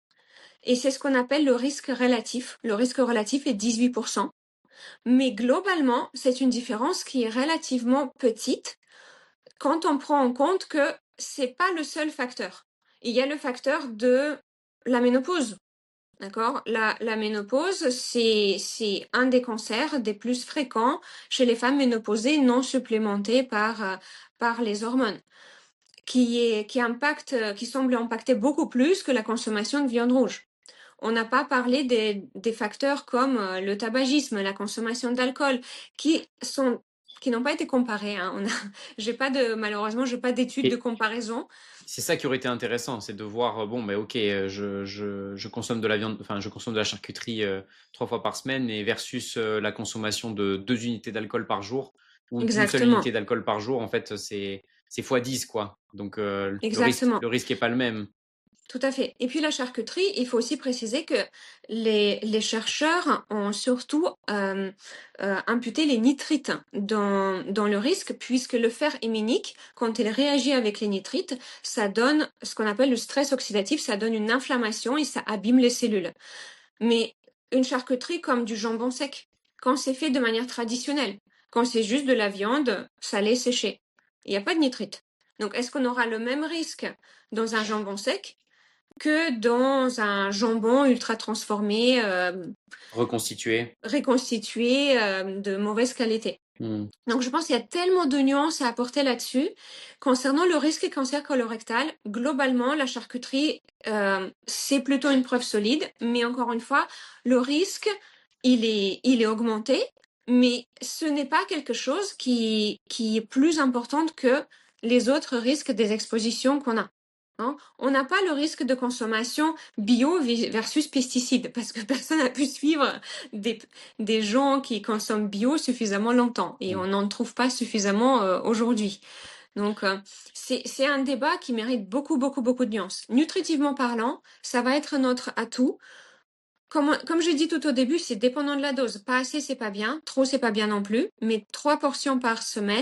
et c'est ce qu'on appelle le risque relatif. Le risque relatif est dix-huit pour cent. Mais globalement, c'est une différence qui est relativement petite quand on prend en compte que c'est pas le seul facteur. Il y a le facteur de la ménopause. D'accord? La, la ménopause, c'est, c'est un des cancers des plus fréquents chez les femmes ménopausées non supplémentées par, euh, par les hormones, qui est, qui impacte, qui semble impacter beaucoup plus que la consommation de viande rouge. On n'a pas parlé des, des facteurs comme euh, le tabagisme, la consommation d'alcool, qui sont qui n'ont pas été comparés. Hein. On a, j'ai pas de malheureusement, j'ai pas d'études de et comparaison. c'est ça qui aurait été intéressant, c'est de voir, euh, bon, mais ok, euh, je, je, je consomme de la viande, enfin, je consomme de la charcuterie euh, trois fois par semaine, et versus euh, la consommation de deux unités d'alcool par jour ou d'une seule Exactement, unité d'alcool par jour, en fait, c'est c'est fois dix quoi. Donc euh, le risque, exactement. le risque est pas le même. Tout à fait. Et puis la charcuterie, il faut aussi préciser que les, les chercheurs ont surtout euh, euh, imputé les nitrites dans, dans le risque, puisque le fer héminique, quand il réagit avec les nitrites, ça donne ce qu'on appelle le stress oxydatif, ça donne une inflammation et ça abîme les cellules. Mais une charcuterie comme du jambon sec, quand c'est fait de manière traditionnelle, quand c'est juste de la viande salée séchée, il n'y a pas de nitrite. Donc est-ce qu'on aura le même risque dans un jambon sec que dans un jambon ultra transformé, euh, Reconstituer. reconstitué, euh, de mauvaise qualité? Hmm. Donc je pense qu'il y a tellement de nuances à apporter là-dessus. Concernant le risque cancer colorectal, globalement, la charcuterie, euh, c'est plutôt une preuve solide, mais encore une fois, le risque, il est, il est augmenté, mais ce n'est pas quelque chose qui, qui est plus important que les autres risques des expositions qu'on a. Hein. On n'a pas le risque de consommation bio versus pesticides parce que personne n'a pu suivre des, des gens qui consomment bio suffisamment longtemps et Mm. on n'en trouve pas suffisamment euh, aujourd'hui. Donc, euh, c'est, c'est un débat qui mérite beaucoup, beaucoup, beaucoup de nuances. Nutritivement parlant, ça va être notre atout. Comme, comme j'ai dit tout au début, c'est dépendant de la dose. Pas assez, c'est pas bien. Trop, c'est pas bien non plus. Mais trois portions par semaine,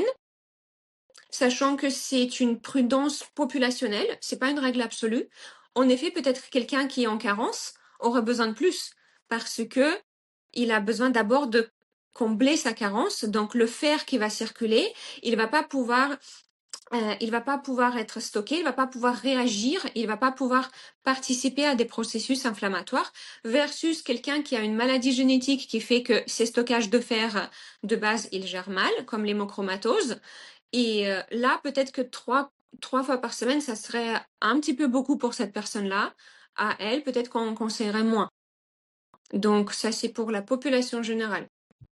sachant que c'est une prudence populationnelle, c'est pas une règle absolue. En effet, peut-être quelqu'un qui est en carence aura besoin de plus parce que il a besoin d'abord de combler sa carence. Donc, le fer qui va circuler, il va pas pouvoir euh, il va pas pouvoir être stocké, il va pas pouvoir réagir, il va pas pouvoir participer à des processus inflammatoires versus quelqu'un qui a une maladie génétique qui fait que ses stockages de fer de base, ils gèrent mal, comme l'hémochromatose. Et euh, là, peut-être que trois, trois fois par semaine, ça serait un petit peu beaucoup pour cette personne-là. À elle, peut-être qu'on conseillerait moins. Donc, ça, c'est pour la population générale.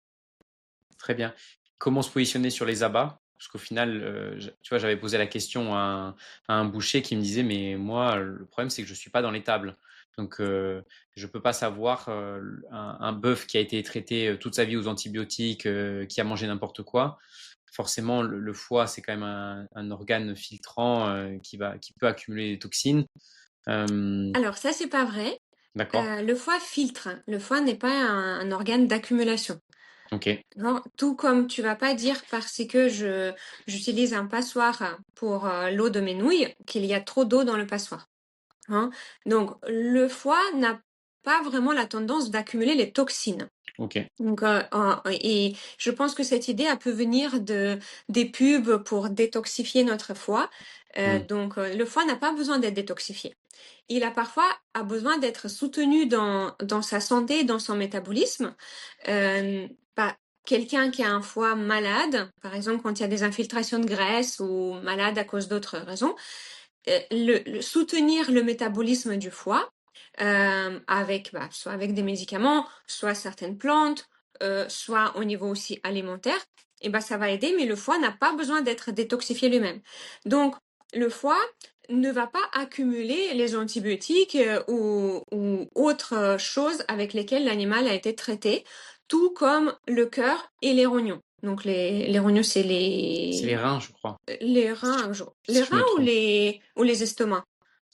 Très bien. Comment se positionner sur les abats? Parce qu'au final, euh, tu vois, j'avais posé la question à un, à un boucher qui me disait, mais moi, le problème, c'est que je ne suis pas dans l'étable. Donc, euh, je ne peux pas savoir euh, un, un bœuf qui a été traité euh, toute sa vie aux antibiotiques, euh, qui a mangé n'importe quoi. Forcément, le, le foie, c'est quand même un, un organe filtrant euh, qui va, qui peut accumuler des toxines. Euh, Alors, ça, c'est pas vrai. d'accord. Euh, le foie filtre. Le foie n'est pas un, un organe d'accumulation. Ok. Non, tout comme tu vas pas dire parce que je j'utilise un passoire pour euh, l'eau de mes nouilles qu'il y a trop d'eau dans le passoire. Hein. Donc, le foie n'a pas vraiment la tendance d'accumuler les toxines. Ok. Donc, euh, euh, et je pense que cette idée, elle peut venir de des pubs pour détoxifier notre foie. Euh, Mm. donc, euh, le foie n'a pas besoin d'être détoxifié. Il a parfois a besoin d'être soutenu dans dans sa santé, dans son métabolisme. Euh, par quelqu'un qui a un foie malade, par exemple quand il y a des infiltrations de graisse ou malade à cause d'autres raisons, euh, le, le soutenir le métabolisme du foie euh, avec bah, soit avec des médicaments, soit certaines plantes, euh, soit au niveau aussi alimentaire, et ben ça va aider, mais le foie n'a pas besoin d'être détoxifié lui-même. Donc le foie ne va pas accumuler les antibiotiques euh, ou, ou autres choses avec lesquelles l'animal a été traité, tout comme le cœur et les rognons. Donc les, les rognons, c'est C'est les les reins, je crois, les si je, reins, je- les si je reins me ou trompe. les ou les estomacs.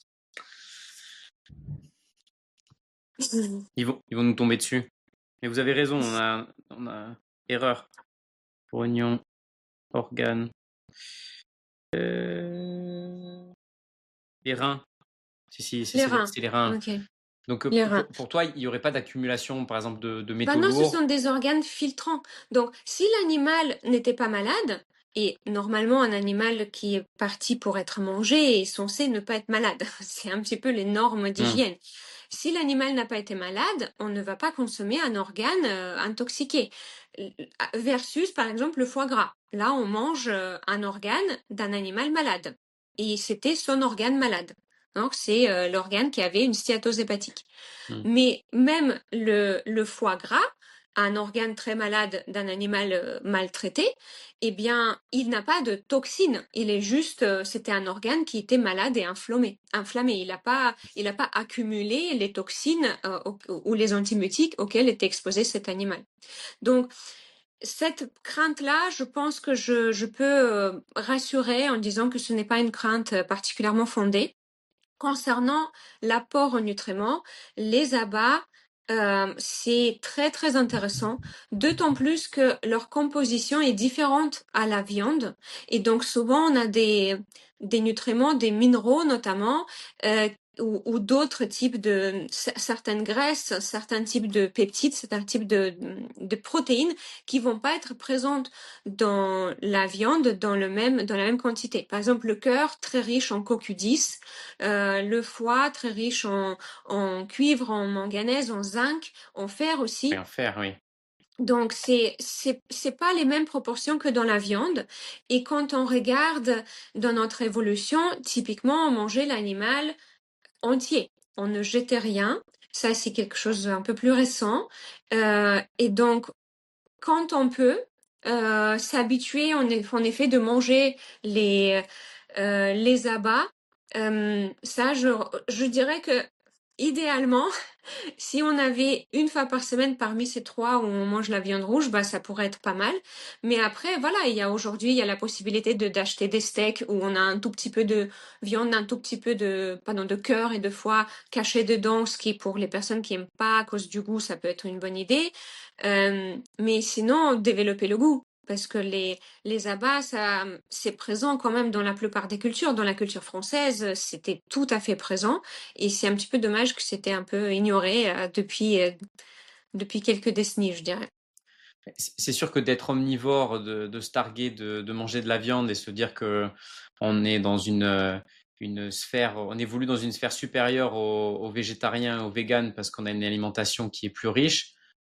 Ils vont, ils vont nous tomber dessus. Mais vous avez raison, on a, on a erreur. Oignon, organes, euh, les reins. Si, si, si, Les c'est les, reins. c'est les reins. Ok. Donc euh, Les pour, reins. pour toi, il n'y aurait pas d'accumulation, par exemple, de, de Bah métaux non, ce lourds. sont des organes filtrants. Donc, si l'animal n'était pas malade, et normalement un animal qui est parti pour être mangé est censé ne pas être malade. C'est un petit peu les normes Hmm. d'hygiène. Si l'animal n'a pas été malade, on ne va pas consommer un organe euh, intoxiqué. L- Versus, par exemple, le foie gras. Là, on mange euh, un organe d'un animal malade. Et c'était son organe malade. Donc, c'est euh, l'organe qui avait une stéatose hépatique. Hmm. Mais même le, le foie gras, un organe très malade d'un animal euh, maltraité, eh bien, il n'a pas de toxines. Il est juste, euh, c'était un organe qui était malade et inflammé. Inflammé. Il n'a pas, il n'a pas accumulé les toxines euh, au- ou les antibiotiques auxquels était exposé cet animal. Donc, cette crainte-là, je pense que je, je peux euh, rassurer en disant que ce n'est pas une crainte euh, particulièrement fondée. Concernant l'apport en nutriments, les abats, euh, c'est très très intéressant, d'autant plus que leur composition est différente à la viande. Et donc souvent on a des, des nutriments, des minéraux notamment, euh, ou, ou d'autres types de certaines graisses, certains types de peptides, certains types de, de protéines qui vont pas être présentes dans la viande dans le même dans la même quantité. Par exemple, le cœur très riche en cocu dix, euh, le foie très riche en, en cuivre, en manganèse, en zinc, en fer Et aussi. en fer, oui. Donc c'est c'est c'est pas les mêmes proportions que dans la viande. Et quand on regarde dans notre évolution, typiquement on mangeait l'animal entier, on ne jetait rien. Ça c'est quelque chose d'un peu plus récent. Euh, et donc quand on peut euh, s'habituer en, eff- en effet de manger les euh, les abats Hem, ça, je je dirais que idéalement, si on avait une fois par semaine parmi ces trois où on mange la viande rouge, bah, ça pourrait être pas mal. Mais après, voilà, il y a aujourd'hui, il y a la possibilité de d'acheter des steaks où on a un tout petit peu de viande, un tout petit peu de pardon, de cœur et de foie cachés dedans, ce qui, pour les personnes qui aiment pas à cause du goût, ça peut être une bonne idée. Hem, mais sinon, développer le goût parce que les les abats, ça, c'est présent quand même dans la plupart des cultures. Dans la culture française, c'était tout à fait présent et c'est un petit peu dommage que c'était un peu ignoré, heu, depuis, heu, depuis quelques décennies, je dirais. C'est c'est sûr que d'être omnivore, de, de se targuer de, de manger de la viande et se dire que on est dans une, euh, une sphère, on évolue dans une sphère supérieure aux, aux végétariens, aux véganes parce qu'on a une alimentation qui est plus riche,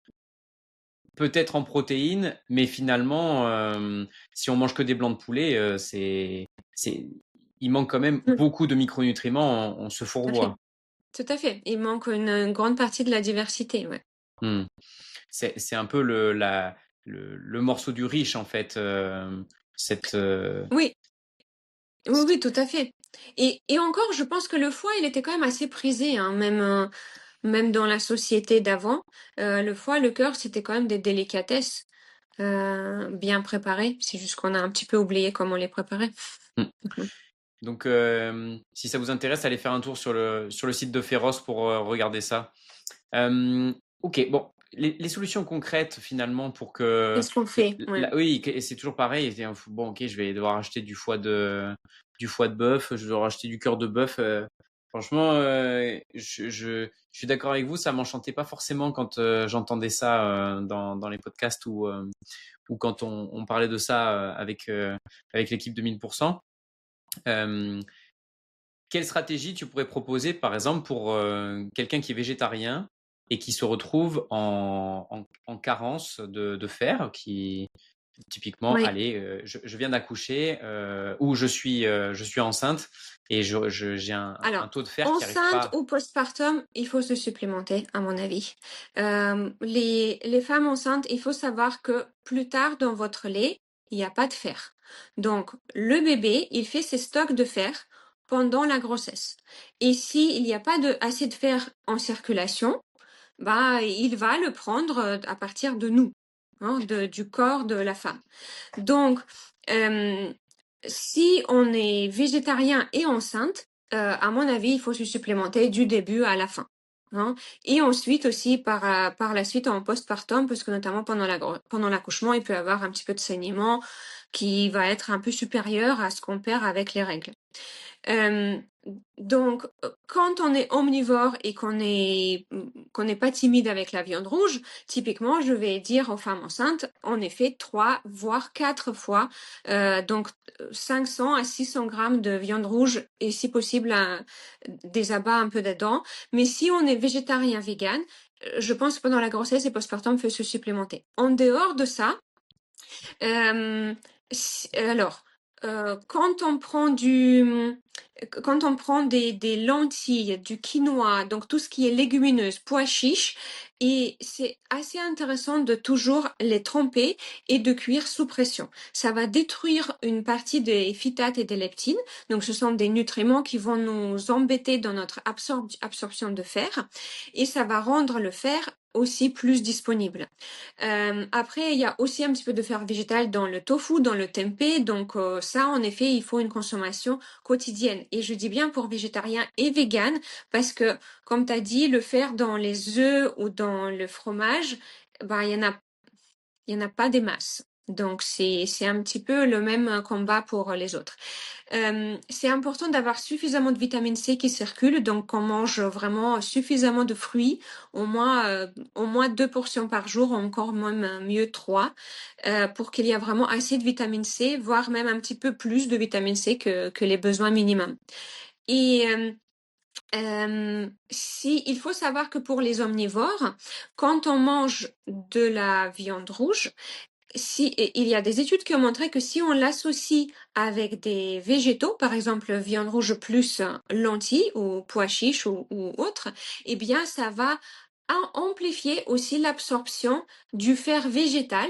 peut-être en protéines, mais finalement, euh, si on mange que des blancs de poulet, euh, c'est, c'est, il manque quand même Mmh, beaucoup de micronutriments, on, on se tout à fait, fourvoie. tout à fait. Il manque une, une grande partie de la diversité, ouais. Hmm. C'est, c'est un peu le, la, le, le morceau du riche en fait, euh, cette, euh, Oui, oui, oui, tout à fait. Et et encore, je pense que le foie, il était quand même assez prisé, hein, même, heu, même dans la société d'avant. Heu, le foie, le cœur, c'était quand même des délicatesses, heu, bien préparées. C'est juste qu'on a un petit peu oublié comment les préparer. hmm. Mmh. Donc, euh, si ça vous intéresse, allez faire un tour sur le, sur le site de Féroce pour euh, regarder ça. Euh, ok, bon, les, les solutions concrètes finalement pour que. Qu'est-ce qu'on fait? Ouais. Là, oui, que- c'est toujours pareil. C'est un- Bon, ok, je vais devoir acheter du foie de, du foie de bœuf, je vais devoir acheter du cœur de bœuf. euh, franchement, euh, je, je, je suis d'accord avec vous, ça m'enchantait pas forcément quand euh, j'entendais ça euh, dans, dans les podcasts ou, euh, ou quand on, on parlait de ça euh, avec, euh, avec l'équipe de mille pour cent. Euh, Quelle stratégie tu pourrais proposer, par exemple, pour euh, quelqu'un qui est végétarien et qui se retrouve en, en, en carence de, de fer, qui typiquement, Oui. allez, euh, je, je viens d'accoucher euh, ou je suis, euh, je suis enceinte et je, je- j'ai un, un Alors, taux de fer qui n'arrive enceinte pas. ou postpartum, il faut se supplémenter, à mon avis. Euh, les, les femmes enceintes, il faut savoir que plus tard dans votre lait, il n'y a pas de fer. Donc, le bébé, il fait ses stocks de fer pendant la grossesse. Et s'il n'y a pas de, assez de fer en circulation, bah, il va le prendre euh, à partir de nous, hein, de- du corps de la femme. Donc, euh, si on est végétarien et enceinte, euh, à mon avis, il faut se supplémenter du début à la fin, hein. Et ensuite aussi par, euh, par la suite en postpartum, parce que notamment pendant la, gro- pendant l'accouchement, il peut y avoir un petit peu de saignement qui va être un peu supérieur à ce qu'on perd avec les règles. Euh, donc, euh, quand on est omnivore et qu'on est qu'on n'est pas timide avec la viande rouge, typiquement, je vais dire aux femmes enceintes, en effet, trois voire quatre fois, euh, donc euh, cinq cents à six cents grammes de viande rouge et si possible un- des abats un peu dedans. Mais si on est végétarien, vegan, euh, je pense que pendant la grossesse et postpartum, il faut se supplémenter. En dehors de ça, euh, si- alors, euh, quand on prend du, quand on prend des, des lentilles, du quinoa, donc tout ce qui est légumineuse, pois chiches, et c'est assez intéressant de toujours les tremper et de cuire sous pression. Ça va détruire une partie des phytates et des leptines, donc ce sont des nutriments qui vont nous embêter dans notre absor- absorption de fer, et ça va rendre le fer aussi plus disponible. Euh, après, il y a aussi un petit peu de fer végétal dans le tofu, dans le tempeh. Donc euh, ça, en effet, il faut une consommation quotidienne. Et je dis bien pour végétarien et vegan, parce que, comme tu as dit, le fer dans les œufs ou dans le fromage, ben, il y en a il y en a pas des masses. Donc c'est c'est un petit peu le même combat pour les autres. Euh, c'est important d'avoir suffisamment de vitamine C qui circule, donc qu'on mange vraiment suffisamment de fruits, au moins euh, au moins deux portions par jour, encore même mieux trois, euh, pour qu'il y ait vraiment assez de vitamine C, voire même un petit peu plus de vitamine C que que les besoins minimums. Et euh, euh, si, il faut savoir que pour les omnivores, quand on mange de la viande rouge, si, il y a des études qui ont montré que si on l'associe avec des végétaux, par exemple viande rouge plus lentilles ou pois chiches ou, ou autre, eh bien ça va amplifier aussi l'absorption du fer végétal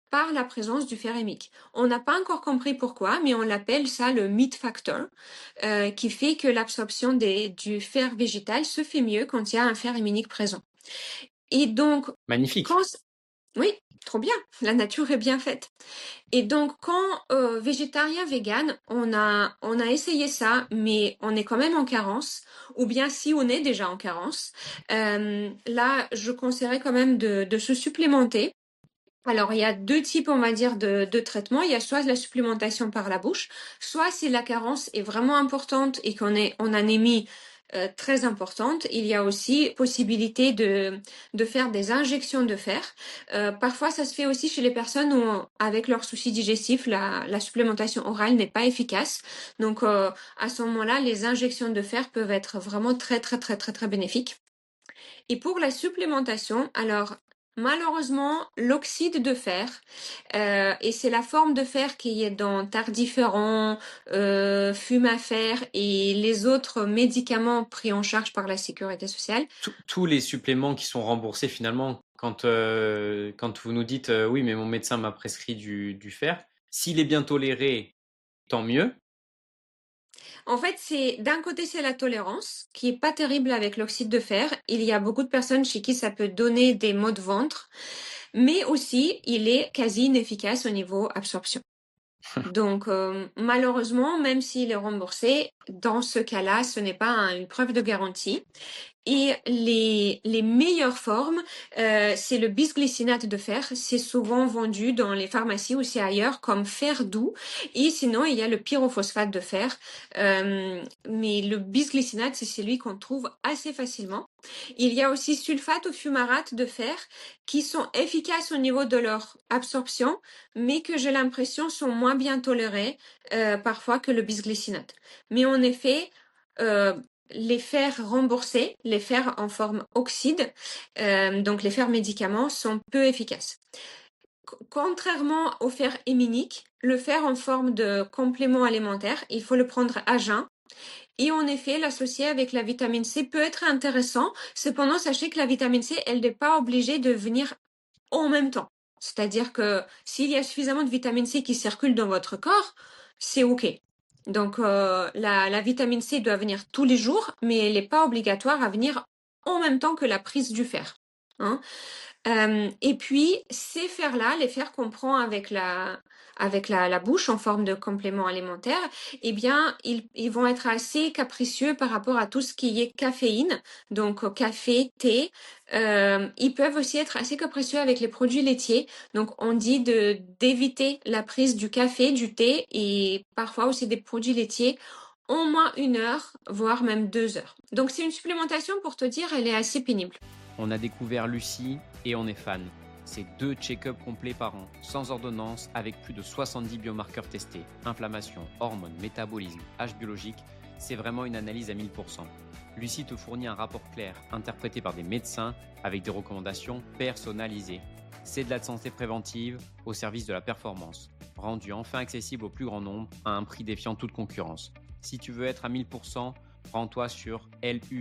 par la présence du fer hémique. On n'a pas encore compris pourquoi, mais on l'appelle ça le meat factor, euh, qui fait que l'absorption des, du fer végétal se fait mieux quand il y a un fer héminique présent. Et donc, Magnifique. quand... Oui, trop bien, la nature est bien faite. Et donc, quand euh, végétarien, vegan, on a, on a essayé ça, mais on est quand même en carence, ou bien si on est déjà en carence, euh, là, je conseillerais quand même de, de se supplémenter. Alors, il y a deux types, on va dire, de, de traitements. Il y a soit la supplémentation par la bouche, soit si la carence est vraiment importante et qu'on est en anémie euh, très importante, il y a aussi possibilité de, de faire des injections de fer. Euh, parfois, ça se fait aussi chez les personnes où, avec leurs soucis digestifs, la, la supplémentation orale n'est pas efficace. Donc, euh, à ce moment-là, les injections de fer peuvent être vraiment très, très, très, très, très bénéfiques. Et pour la supplémentation, alors malheureusement, l'oxyde de fer, euh, et c'est la forme de fer qui est dans Tardiféran, euh, Fumafert et les autres médicaments pris en charge par la sécurité sociale. Tous tous les suppléments qui sont remboursés finalement, quand, euh, quand vous nous dites euh, oui, mais mon médecin m'a prescrit du, du fer, s'il est bien toléré, tant mieux. En fait, c'est d'un côté, c'est la tolérance qui est pas terrible avec l'oxyde de fer. Il y a beaucoup de personnes chez qui ça peut donner des maux de ventre, mais aussi il est quasi inefficace au niveau absorption. Donc, euh, malheureusement, même s'il est remboursé, dans ce cas-là, ce n'est pas un- une preuve de garantie. Et les, les meilleures formes, euh, c'est le bisglycinate de fer. C'est souvent vendu dans les pharmacies ou c'est ailleurs comme fer doux. Et sinon, il y a le pyrophosphate de fer. Euh, mais le bisglycinate, c'est celui qu'on trouve assez facilement. Il y a aussi sulfate ou fumarate de fer qui sont efficaces au niveau de leur absorption, mais que j'ai l'impression sont moins bien tolérés euh, parfois que le bisglycinate. Mais en effet, euh, les fers remboursés, les fers en forme oxyde, euh, donc les fers médicaments, sont peu efficaces. C- Contrairement au fer héminique, le fer en forme de complément alimentaire, il faut le prendre à jeun. Et en effet, l'associer avec la vitamine C peut être intéressant. Cependant, sachez que la vitamine C, elle n'est pas obligée de venir en même temps. C'est-à-dire que s'il y a suffisamment de vitamine C qui circule dans votre corps, c'est OK. Donc, euh, la, la vitamine C doit venir tous les jours, mais elle n'est pas obligatoire à venir en même temps que la prise du fer. Hein. Euh, et puis, ces fers-là, les fers qu'on prend avec la, avec la, la bouche en forme de complément alimentaire, eh bien, ils, ils vont être assez capricieux par rapport à tout ce qui est caféine, donc euh, café, thé. Euh, ils peuvent aussi être assez capricieux avec les produits laitiers. Donc, on dit de d'éviter la prise du café, du thé et parfois aussi des produits laitiers au moins une heure, voire même deux heures. Donc, c'est une supplémentation pour te dire, elle est assez pénible. On a découvert Lucie et on est fan. C'est deux check-up complets par an, sans ordonnance, avec plus de soixante-dix biomarqueurs testés. Inflammation, hormones, métabolisme, âge biologique, c'est vraiment une analyse à mille pour cent. Lucie te fournit un rapport clair, interprété par des médecins, avec des recommandations personnalisées. C'est de la santé préventive au service de la performance, rendu enfin accessible au plus grand nombre à un prix défiant toute concurrence. Si tu veux être à mille pour cent, rends-toi sur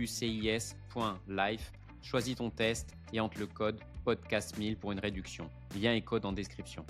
lucis point life. Choisis ton test et entre le code podcast mille pour une réduction. Lien et code en description.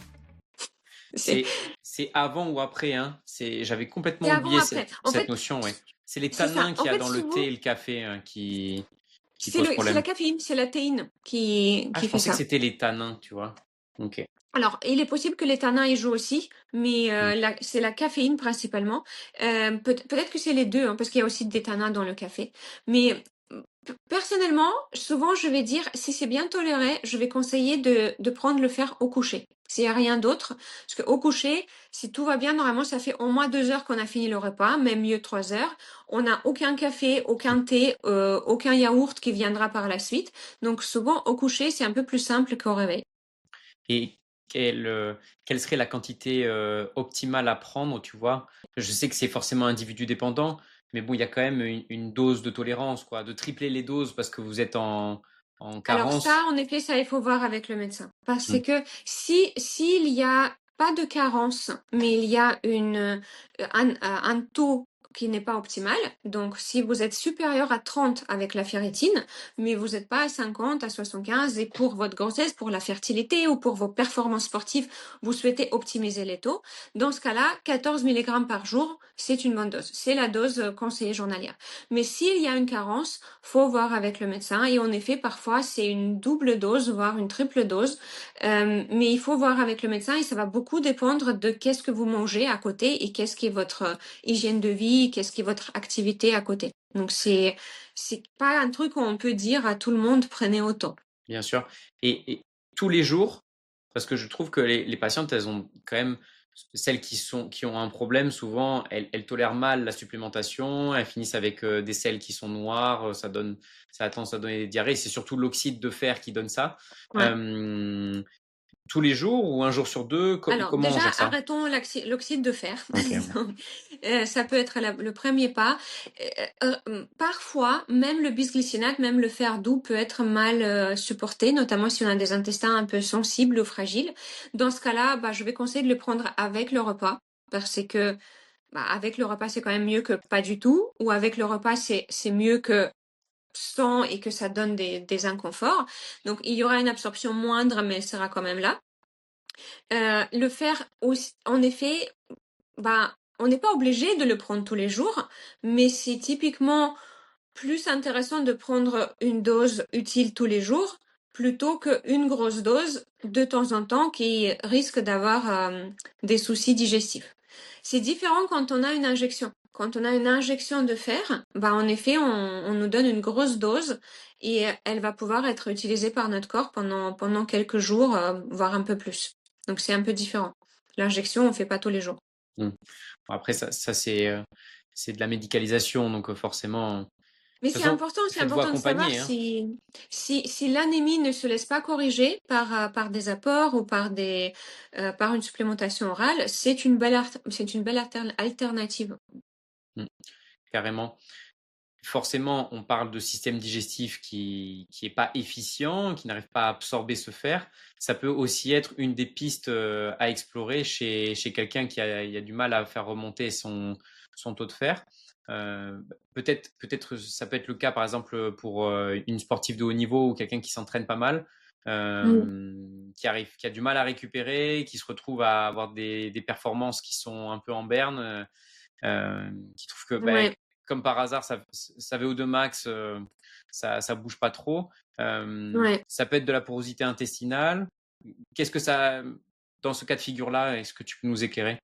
C'est C'est, c'est avant ou après, hein. C'est, j'avais complètement c'est avant oublié après. cette, En cette fait, notion, ouais. C'est les c'est ça. tanins En qu'il y a fait, dans le souvent, thé et le café hein, qui, qui c'est posent le, c'est la problème. caféine, c'est la théine qui, Ah, qui je fait pensais que ça. c'était les tanins, tu vois. Ok. Alors, il est possible que les tanins y jouent aussi, mais Hmm. euh, la- c'est la caféine principalement. Euh, peut, peut-être que c'est les deux, hein, parce qu'il y a aussi des tanins dans le café. Mais euh, p- personnellement, souvent, je vais dire, si c'est bien toléré, je vais conseiller de, de prendre le fer au coucher. S'il n'y a rien d'autre, parce qu'au coucher, si tout va bien, normalement, ça fait au moins deux heures qu'on a fini le repas, même mieux trois heures. On n'a aucun café, aucun thé, euh, aucun yaourt qui viendra par la suite. Donc souvent, au coucher, c'est un peu plus simple qu'au réveil. Et quelle, euh, quelle serait la quantité euh, optimale à prendre, tu vois? Je sais que c'est forcément individu dépendant, mais bon, il y a quand même une, une dose de tolérance, quoi, de tripler les doses parce que vous êtes en, en Alors ça, carence. en effet, ça, il faut voir avec le médecin. Parce Hmm. que si s'il y a pas de carence, mais il y a une, un, un taux qui n'est pas optimal. Donc, si vous êtes supérieur à trente avec la ferritine, mais vous n'êtes pas à cinquante, à soixante-quinze, et pour votre grossesse, pour la fertilité ou pour vos performances sportives, vous souhaitez optimiser les taux, dans ce cas-là, quatorze milligrammes par jour, c'est une bonne dose. C'est la dose conseillée journalière. Mais s'il y a une carence, faut voir avec le médecin. Et en effet, parfois, c'est une double dose, voire une triple dose. Euh, mais il faut voir avec le médecin et ça va beaucoup dépendre de qu'est-ce que vous mangez à côté et qu'est-ce qui est votre hygiène de vie, qu'est-ce qui est votre activité à côté. Donc, c'est, c'est pas un truc où on peut dire à tout le monde, prenez autant. Bien sûr. Et, et tous les jours, parce que je trouve que les, les patientes, elles ont quand même, celles qui, sont, qui ont un problème, souvent, elles, elles tolèrent mal la supplémentation, elles finissent avec euh, des selles qui sont noires, ça, donne, ça a tendance à donner des diarrhées. C'est surtout l'oxyde de fer qui donne ça. Ouais. Euh, tous les jours ou un jour sur deux, co- Alors, comment déjà, on gère ça? arrêtons l'oxy- l'oxyde de fer. Ok. Donc, euh, ça peut être la- le premier pas. Euh, euh, parfois, même le bisglycinate, même le fer doux peut être mal euh, supporté, notamment si on a des intestins un peu sensibles ou fragiles. Dans ce cas-là, bah, je vais conseiller de le prendre avec le repas, parce que bah, avec le repas, c'est quand même mieux que pas du tout, ou avec le repas, c'est c'est mieux que sans et que ça donne des, des inconforts. Donc, il y aura une absorption moindre, mais elle sera quand même là. Euh, le faire aussi, en effet, bah, on n'est pas obligé de le prendre tous les jours, mais c'est typiquement plus intéressant de prendre une dose utile tous les jours plutôt qu'une grosse dose de temps en temps qui risque d'avoir euh, des soucis digestifs. C'est différent quand on a une injection. Quand on a une injection de fer, bah en effet, on, on nous donne une grosse dose et elle va pouvoir être utilisée par notre corps pendant, pendant quelques jours, euh, voire un peu plus. Donc c'est un peu différent. L'injection, on fait pas tous les jours. Mmh. Après, ça, ça c'est, euh, c'est de la médicalisation, donc euh, forcément. De Mais toute c'est façon, important, c'est faites-vous important de savoir accompagner. Hein. si, si, si l'anémie ne se laisse pas corriger par, euh, par des apports ou par des, euh, par une supplémentation orale, c'est une belle, art- c'est une belle alter- alternative. Mmh. Carrément. Forcément, on parle de système digestif qui qui est pas efficient, qui n'arrive pas à absorber ce fer. Ça peut aussi être une des pistes euh, à explorer chez, chez quelqu'un qui a, il a du mal à faire remonter son, son taux de fer. Euh, peut-être, peut-être ça peut être le cas, par exemple, pour euh, une sportive de haut niveau ou quelqu'un qui s'entraîne pas mal, Mm. euh, qui arrive, qui a du mal à récupérer, qui se retrouve à avoir des, des performances qui sont un peu en berne, euh, qui trouve que ben, Ouais. comme par hasard, ça, ça V O deux max, euh, ça, ça bouge pas trop. Euh, Ouais. ça peut être de la porosité intestinale. Qu'est-ce que ça, dans ce cas de figure-là, est-ce que tu peux nous éclairer?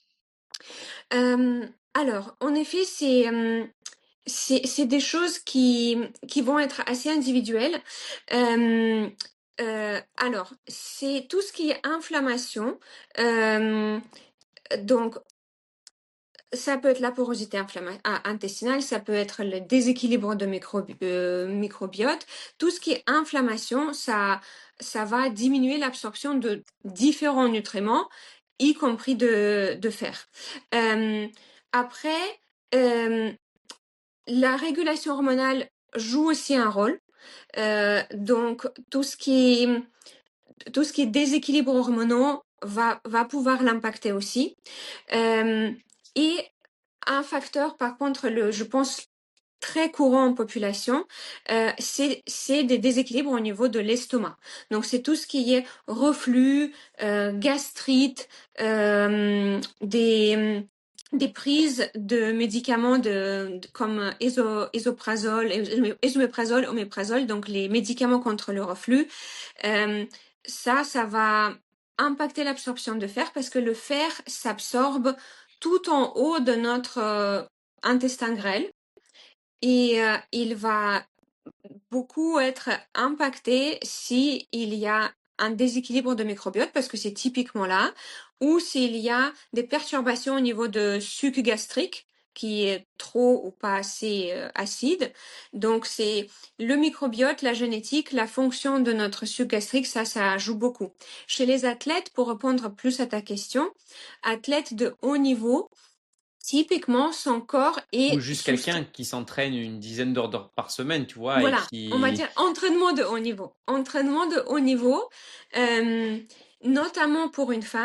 Euh, alors, en effet, c'est euh, c'est c'est des choses qui qui vont être assez individuelles. Euh, euh, alors, c'est tout ce qui est inflammation. Euh, donc, ça peut être la porosité inflamma- ah, intestinale, ça peut être le déséquilibre de microbi- euh, microbiote. Tout ce qui est inflammation, ça, ça va diminuer l'absorption de différents nutriments, y compris de, de fer. Euh, après, euh, la régulation hormonale joue aussi un rôle. Euh, donc, tout ce qui est, tout ce qui est déséquilibre hormonaux va, va pouvoir l'impacter aussi. Euh, et un facteur, par contre, le, je pense, très courant en population, euh, c'est, c'est des déséquilibres au niveau de l'estomac. Donc, c'est tout ce qui est reflux, euh, gastrite, euh, des, des prises de médicaments de, de- comme iso, isoprazole, esoméprazole, oméprazole, donc les médicaments contre le reflux. Euh, ça, ça va impacter l'absorption de fer parce que le fer s'absorbe tout en haut de notre euh, intestin grêle et euh, il va beaucoup être impacté si il y a un déséquilibre de microbiote parce que c'est typiquement là, ou s'il y a des perturbations au niveau de suc gastrique qui est trop ou pas assez euh, acide. Donc c'est le microbiote, la génétique, la fonction de notre suc gastrique, ça, ça joue beaucoup. Chez les athlètes, pour répondre plus à ta question, athlètes de haut niveau, typiquement son corps Ou est juste sous quelqu'un qui s'entraîne une dizaine d'heures d'heures par semaine, tu vois, et voilà, on va qui. dire entraînement de haut niveau. Entraînement de haut niveau, euh, notamment pour une femme,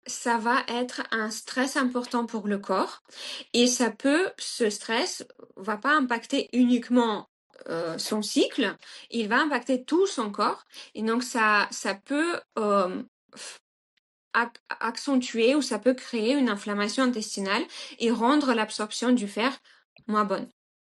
ça va être un stress important pour le corps et ça peut ce stress va pas impacter uniquement, heu, son cycle, il va impacter tout son corps et donc ça ça peut, hem, f ac accentuer ou ça peut créer une inflammation intestinale et rendre l'absorption du fer moins bonne.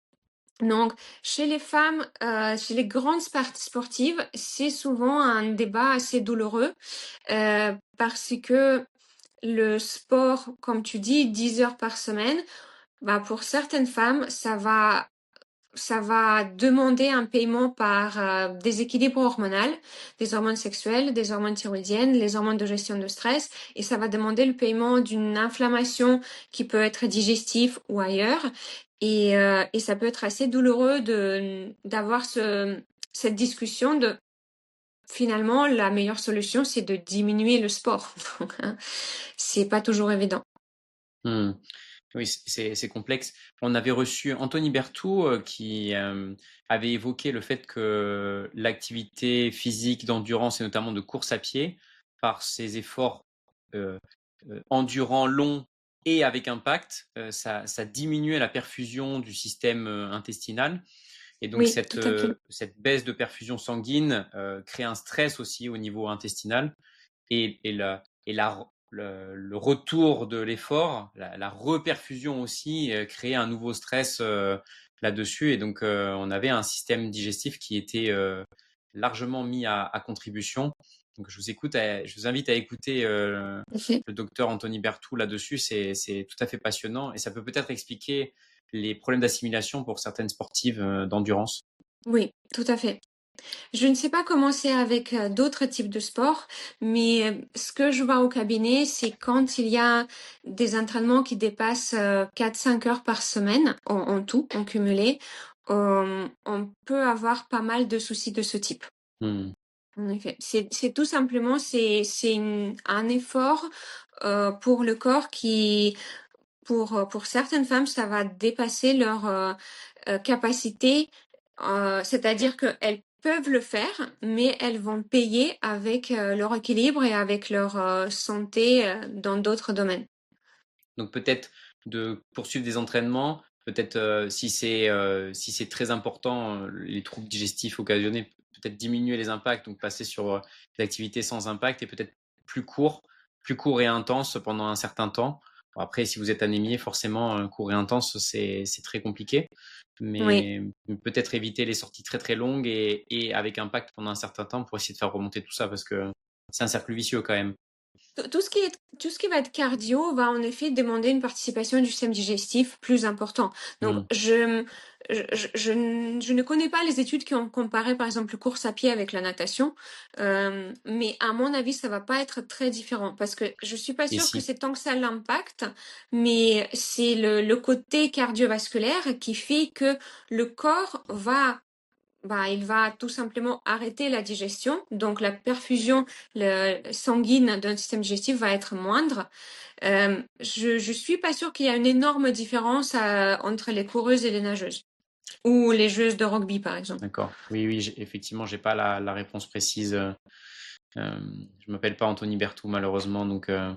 Donc, chez les femmes, heu, chez les grandes spart sportives, c'est souvent un débat assez douloureux, heu, parce que le sport, comme tu dis, dix heures par semaine, bah, pour certaines femmes, ça va ça va demander un paiement par, heu, déséquilibre hormonal, des hormones sexuelles, des hormones thyroïdiennes, les hormones de gestion de stress et ça va demander le paiement d'une inflammation qui peut être digestive ou ailleurs et heu et ça peut être assez douloureux de d'avoir ce cette discussion de finalement la meilleure solution, c'est de diminuer le sport. Donc, hein, c'est pas toujours évident. Mmh. Oui, c c'est c'est complexe. On avait reçu Anthony Berthoud, heu, qui, hem, avait évoqué le fait que l'activité physique d'endurance et notamment de course à pied, par ses efforts, heu heu, endurants, longs et avec impact, heu, ça ça diminuait la perfusion du système, heu, intestinal et donc Oui, cette, tout à fait. heu, cette baisse de perfusion sanguine, heu, crée un stress aussi au niveau intestinal et, et, la, et la, le, le, retour de l'effort, la, la reperfusion aussi, euh, créait un nouveau stress euh, là-dessus. Et donc, euh, on avait un système digestif qui était euh, largement mis à, à, contribution. Donc, je vous, écoute à, je vous invite à écouter euh, OK. le docteur Anthony Berthoud là-dessus. C'est, c'est tout à fait passionnant et ça peut peut-être expliquer les problèmes d'assimilation pour certaines sportives euh, d'endurance. Oui, tout à fait. Je ne sais pas comment c'est avec, heu, d'autres types de sports, mais, heu, ce que je vois au cabinet, c'est quand il y a des entraînements qui dépassent, heu, quatre cinq heures par semaine en en tout, en cumulé, hem, on peut avoir pas mal de soucis de ce type. Mmh. En effet, c'est c'est tout simplement c'est c'est une un effort, heu, pour le corps qui pour, heu, pour certaines femmes, ça va dépasser leur, heu heu, capacité, heu, c'est-à-dire qu'elles peuvent le faire, mais elles vont payer avec, heu, leur équilibre et avec leur, heu, santé, heu, dans d'autres domaines. Donc peut-être de poursuivre des entraînements, peut-être euh, si c'est euh, si c'est très important, euh, les troubles digestifs occasionnés, peut-être diminuer les impacts, donc passer sur euh, des activités sans impact et peut-être plus court, plus court et intense pendant un certain temps. Bon, après, si vous êtes anémié, forcément, euh, court et intense, c'est c'est très compliqué. Oui. Mais peut-être éviter les sorties très très longues et, et avec impact pendant un certain temps pour essayer de faire remonter tout ça parce que c'est un cercle vicieux quand même. Tout tout ce qui est tout ce qui va être cardio va en effet demander une participation du système digestif plus important. Donc Hmm. je je je je n je ne connais pas les études qui ont comparé par exemple course à pied avec la natation, hem, mais à mon avis, ça va pas être très différent parce que je suis pas Et sûre que si. c'est tant que ça l'impact, mais c'est le le côté cardiovasculaire qui fait que le corps va bah, il va tout simplement arrêter la digestion, donc la perfusion le sanguine d'un système digestif va être moindre. Hem, je je suis pas sûre qu'il y a une énorme différence, heu, entre les coureuses et les nageuses ou les joueuses de rugby, par exemple. D'accord. Oui, oui, j'ai- effectivement, j'ai pas la, la réponse précise. Euh, euh, je m'appelle pas Anthony Berthoud malheureusement, donc euh,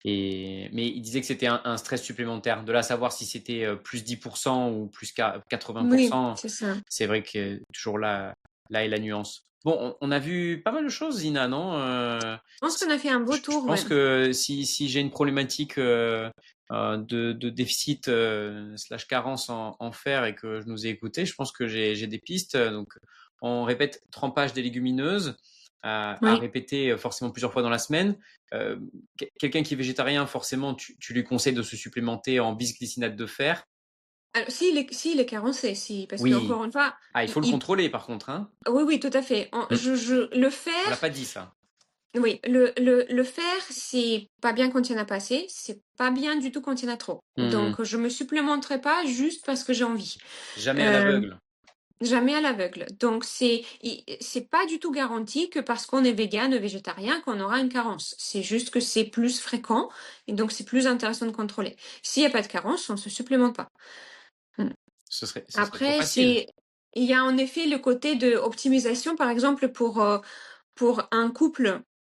et mais il disait que c'était un, un stress supplémentaire. De là à savoir si c'était euh, plus dix pour cent ou plus qua- Oui, quatre-vingts pour cent, c'est ça. c'est vrai que toujours là, là est la nuance. Bon, on, on a vu pas mal de choses, Zina, non? Euh, Je pense qu'on a fait un beau je, je tour, pense ouais. que si, si j'ai une problématique euh, euh, de, de déficit euh, slash carence en, en fer et que je nous ai écouté, je pense que j'ai j'ai des pistes. Donc, on répète trempage des légumineuses à, à Oui. répéter euh, forcément plusieurs fois dans la semaine. Euh, Quelqu'un qui est végétarien, forcément, tu, tu lui conseilles de se supplémenter en bisglycinate de fer. Alors s'il est s'il est carencé, si, parce Oui. qu'encore une fois, Ah, il il faut le il contrôler par contre, hein. oui, oui, tout à fait. En Mm. je je le On l'a fer pas dit ça. oui, le le le fer, c'est pas bien quand il y en a pas assez, c'est pas bien du tout quand il y en a trop. Mm. Donc je me supplémenterai pas juste parce que j'ai envie. Jamais à Hem, l'aveugle. jamais à l'aveugle. Donc c'est i c'est pas du tout garanti que parce qu'on est végane, végétarien, qu'on aura une carence. C'est juste que c'est plus fréquent et donc c'est plus intéressant de contrôler. S'il y a pas de carence, on se supplémente pas. Mmh. Ce serait, ce serait trop Après facile. c'est il y a en effet le côté de optimisation, par exemple pour, heu, pour un couple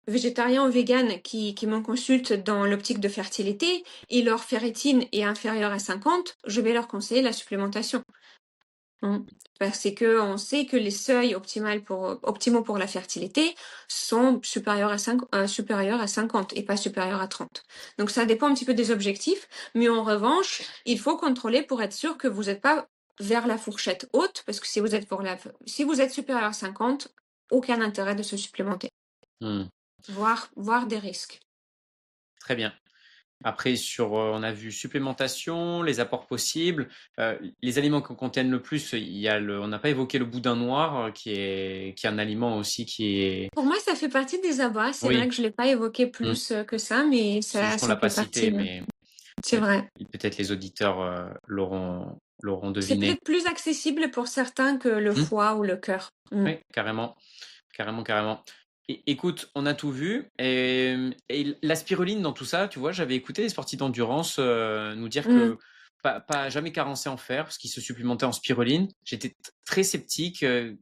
végétariens ou véganes qui, qui me consultent dans l'optique de fertilité et leur ferritine est inférieure à cinquante, je vais leur conseiller la supplémentation. Hein. Parce que on sait que les seuils optimaux pour, optimaux pour la fertilité sont supérieurs à cinq, euh, supérieurs à cinquante et pas supérieurs à trente. Donc ça dépend un petit peu des objectifs, mais en revanche, il faut contrôler pour être sûr que vous n'êtes pas vers la fourchette haute, parce que si vous êtes pour la, si vous êtes supérieur à cinquante, aucun intérêt de se supplémenter, Hmm. voire, voire des risques. Très bien. Après, sur, euh, on a vu supplémentation, les apports possibles, euh, les aliments qui contiennent le plus. Il y a le, on n'a pas évoqué le boudin noir, euh, qui est, qui est un aliment aussi qui est. Pour moi, ça fait partie des abats. C'est vrai Oui, que je l'ai pas évoqué hmm. plus euh, que ça, mais C'est ça, juste qu'on ça l'a pas fait cité, partie. euh, mais C'est euh, vrai. peut-être les auditeurs euh, l'auront, l'auront C'est deviné. peut-être plus accessible pour certains que le Hmm. foie ou le cœur. Mm. Oui, carrément, carrément, carrément. Et, écoute, on a tout vu. Et, et la spiruline dans tout ça, tu vois, j'avais écouté les sportifs d'endurance euh, nous dire Mm. que pas, pas jamais carencé en fer parce qu'ils se supplémentaient en spiruline. J'étais t- très sceptique. euh,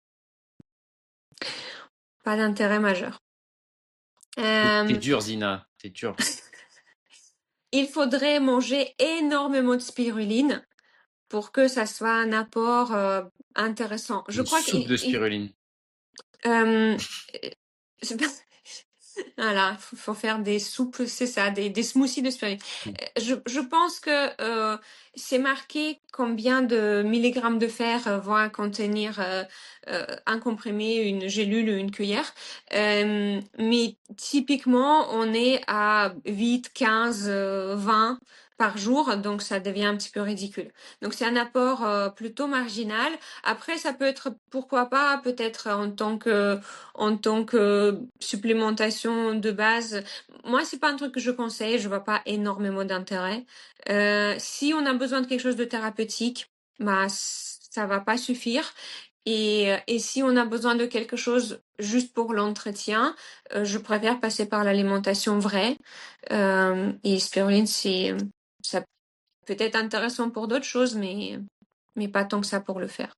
Pas d'intérêt majeur. T'es t'es Euh, dur, Zina, t'es dur. il faudrait manger énormément de spiruline pour que ça soit un apport euh, intéressant. Je Une crois soupe qu'il de il- spiruline. euh, c'est pas- Voilà, faut, faut faire des soupes, c'est ça, des, des smoothies de spiruline. Hmm. Euh, Je, je pense que euh, c'est marqué combien de milligrammes de fer euh, vont contenir euh, euh, un comprimé, une gélule ou une cuillère. Euh, mais typiquement, on est à huit, quinze, euh, vingt par jour, donc ça devient un petit peu ridicule. Donc c'est un apport euh, plutôt marginal. Après, ça peut être, pourquoi pas, peut-être en tant que en tant que supplémentation de base. Moi, c'est pas un truc que je conseille, je vois pas énormément d'intérêt. Euh, si on a besoin de quelque chose de thérapeutique, bah, ça va pas suffire. Et, et si on a besoin de quelque chose juste pour l'entretien, euh, je préfère passer par l'alimentation vraie. Euh, et spiruline, c'est, ça peut être intéressant pour d'autres choses, mais, mais pas tant que ça pour le faire.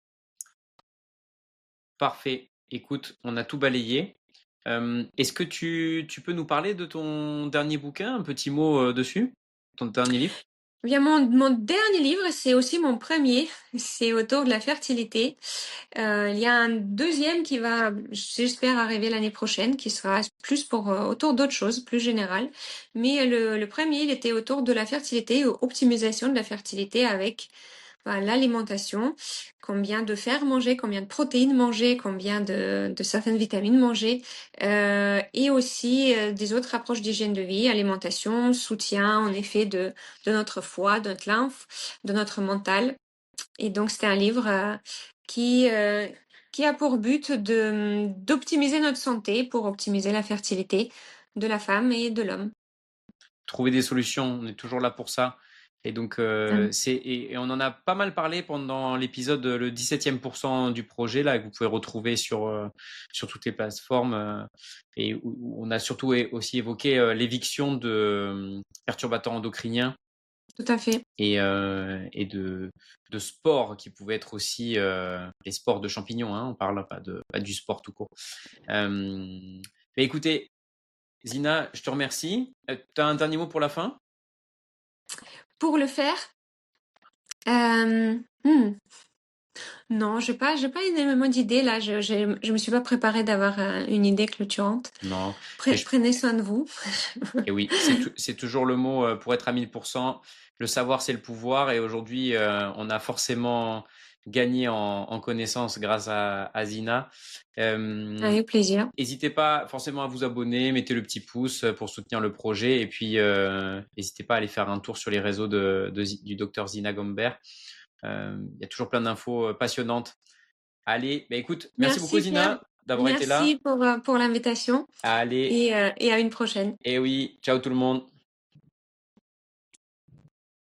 Parfait. Écoute, on a tout balayé. Euh, est-ce que tu, tu peux nous parler de ton dernier bouquin, un petit mot euh, dessus, ton dernier livre? Eh bien, mon, mon dernier livre, c'est aussi mon premier. C'est autour de la fertilité. Euh, il y a un deuxième qui va, j'espère, arriver l'année prochaine, qui sera plus pour euh, autour d'autres choses, plus générales. Mais le, le premier, il était autour de la fertilité, optimisation de la fertilité avec bah, l'alimentation, combien de fer manger, combien de protéines manger, combien de, de certaines vitamines manger, euh, et aussi euh, des autres approches d'hygiène de vie, alimentation, soutien en effet de, de notre foie, de notre lymphe, de notre mental. Et donc c'était un livre euh, qui, euh, qui a pour but de, d'optimiser notre santé pour optimiser la fertilité de la femme et de l'homme. Trouver des solutions, on est toujours là pour ça. Et donc, euh, Mm. c'est, et, et on en a pas mal parlé pendant l'épisode, euh, le dix-septième pourcent du projet, là, que vous pouvez retrouver sur, euh, sur toutes les plateformes. euh, et où, où on a surtout é- aussi évoqué euh, l'éviction de euh, perturbateurs endocriniens Tout à fait. et, euh, et de, de sports qui pouvaient être aussi euh, les sports de champignons, hein, on parle pas, de, pas du sport tout court. Euh, mais écoutez, Zina, je te remercie. Euh, tu as un dernier mot pour la fin? Pour le faire, euh, hmm, non, j'ai pas, j'ai pas énormément d'idées là. Je, j'ai- je me suis pas préparée d'avoir euh, une idée clôturante. Non. Mais Pre- je- prenez soin de vous. Et oui, c'est tou- c'est toujours le mot euh, pour être à mille pour cent. Le savoir, c'est le pouvoir. Et aujourd'hui, euh, on a forcément gagné en, en connaissance grâce à, à Zina. Euh, Avec plaisir. N'hésitez pas forcément à vous abonner, mettez le petit pouce pour soutenir le projet. Et puis, euh, n'hésitez pas à aller faire un tour sur les réseaux de, de Zi- du docteur Zina Gomber. Euh, Il y a toujours plein d'infos euh, passionnantes. Allez, bah écoute, merci beaucoup Merci Pierre. Zina d'avoir été là. Merci pour, euh, pour l'invitation Allez, et, euh, et à une prochaine. et oui, ciao tout le monde.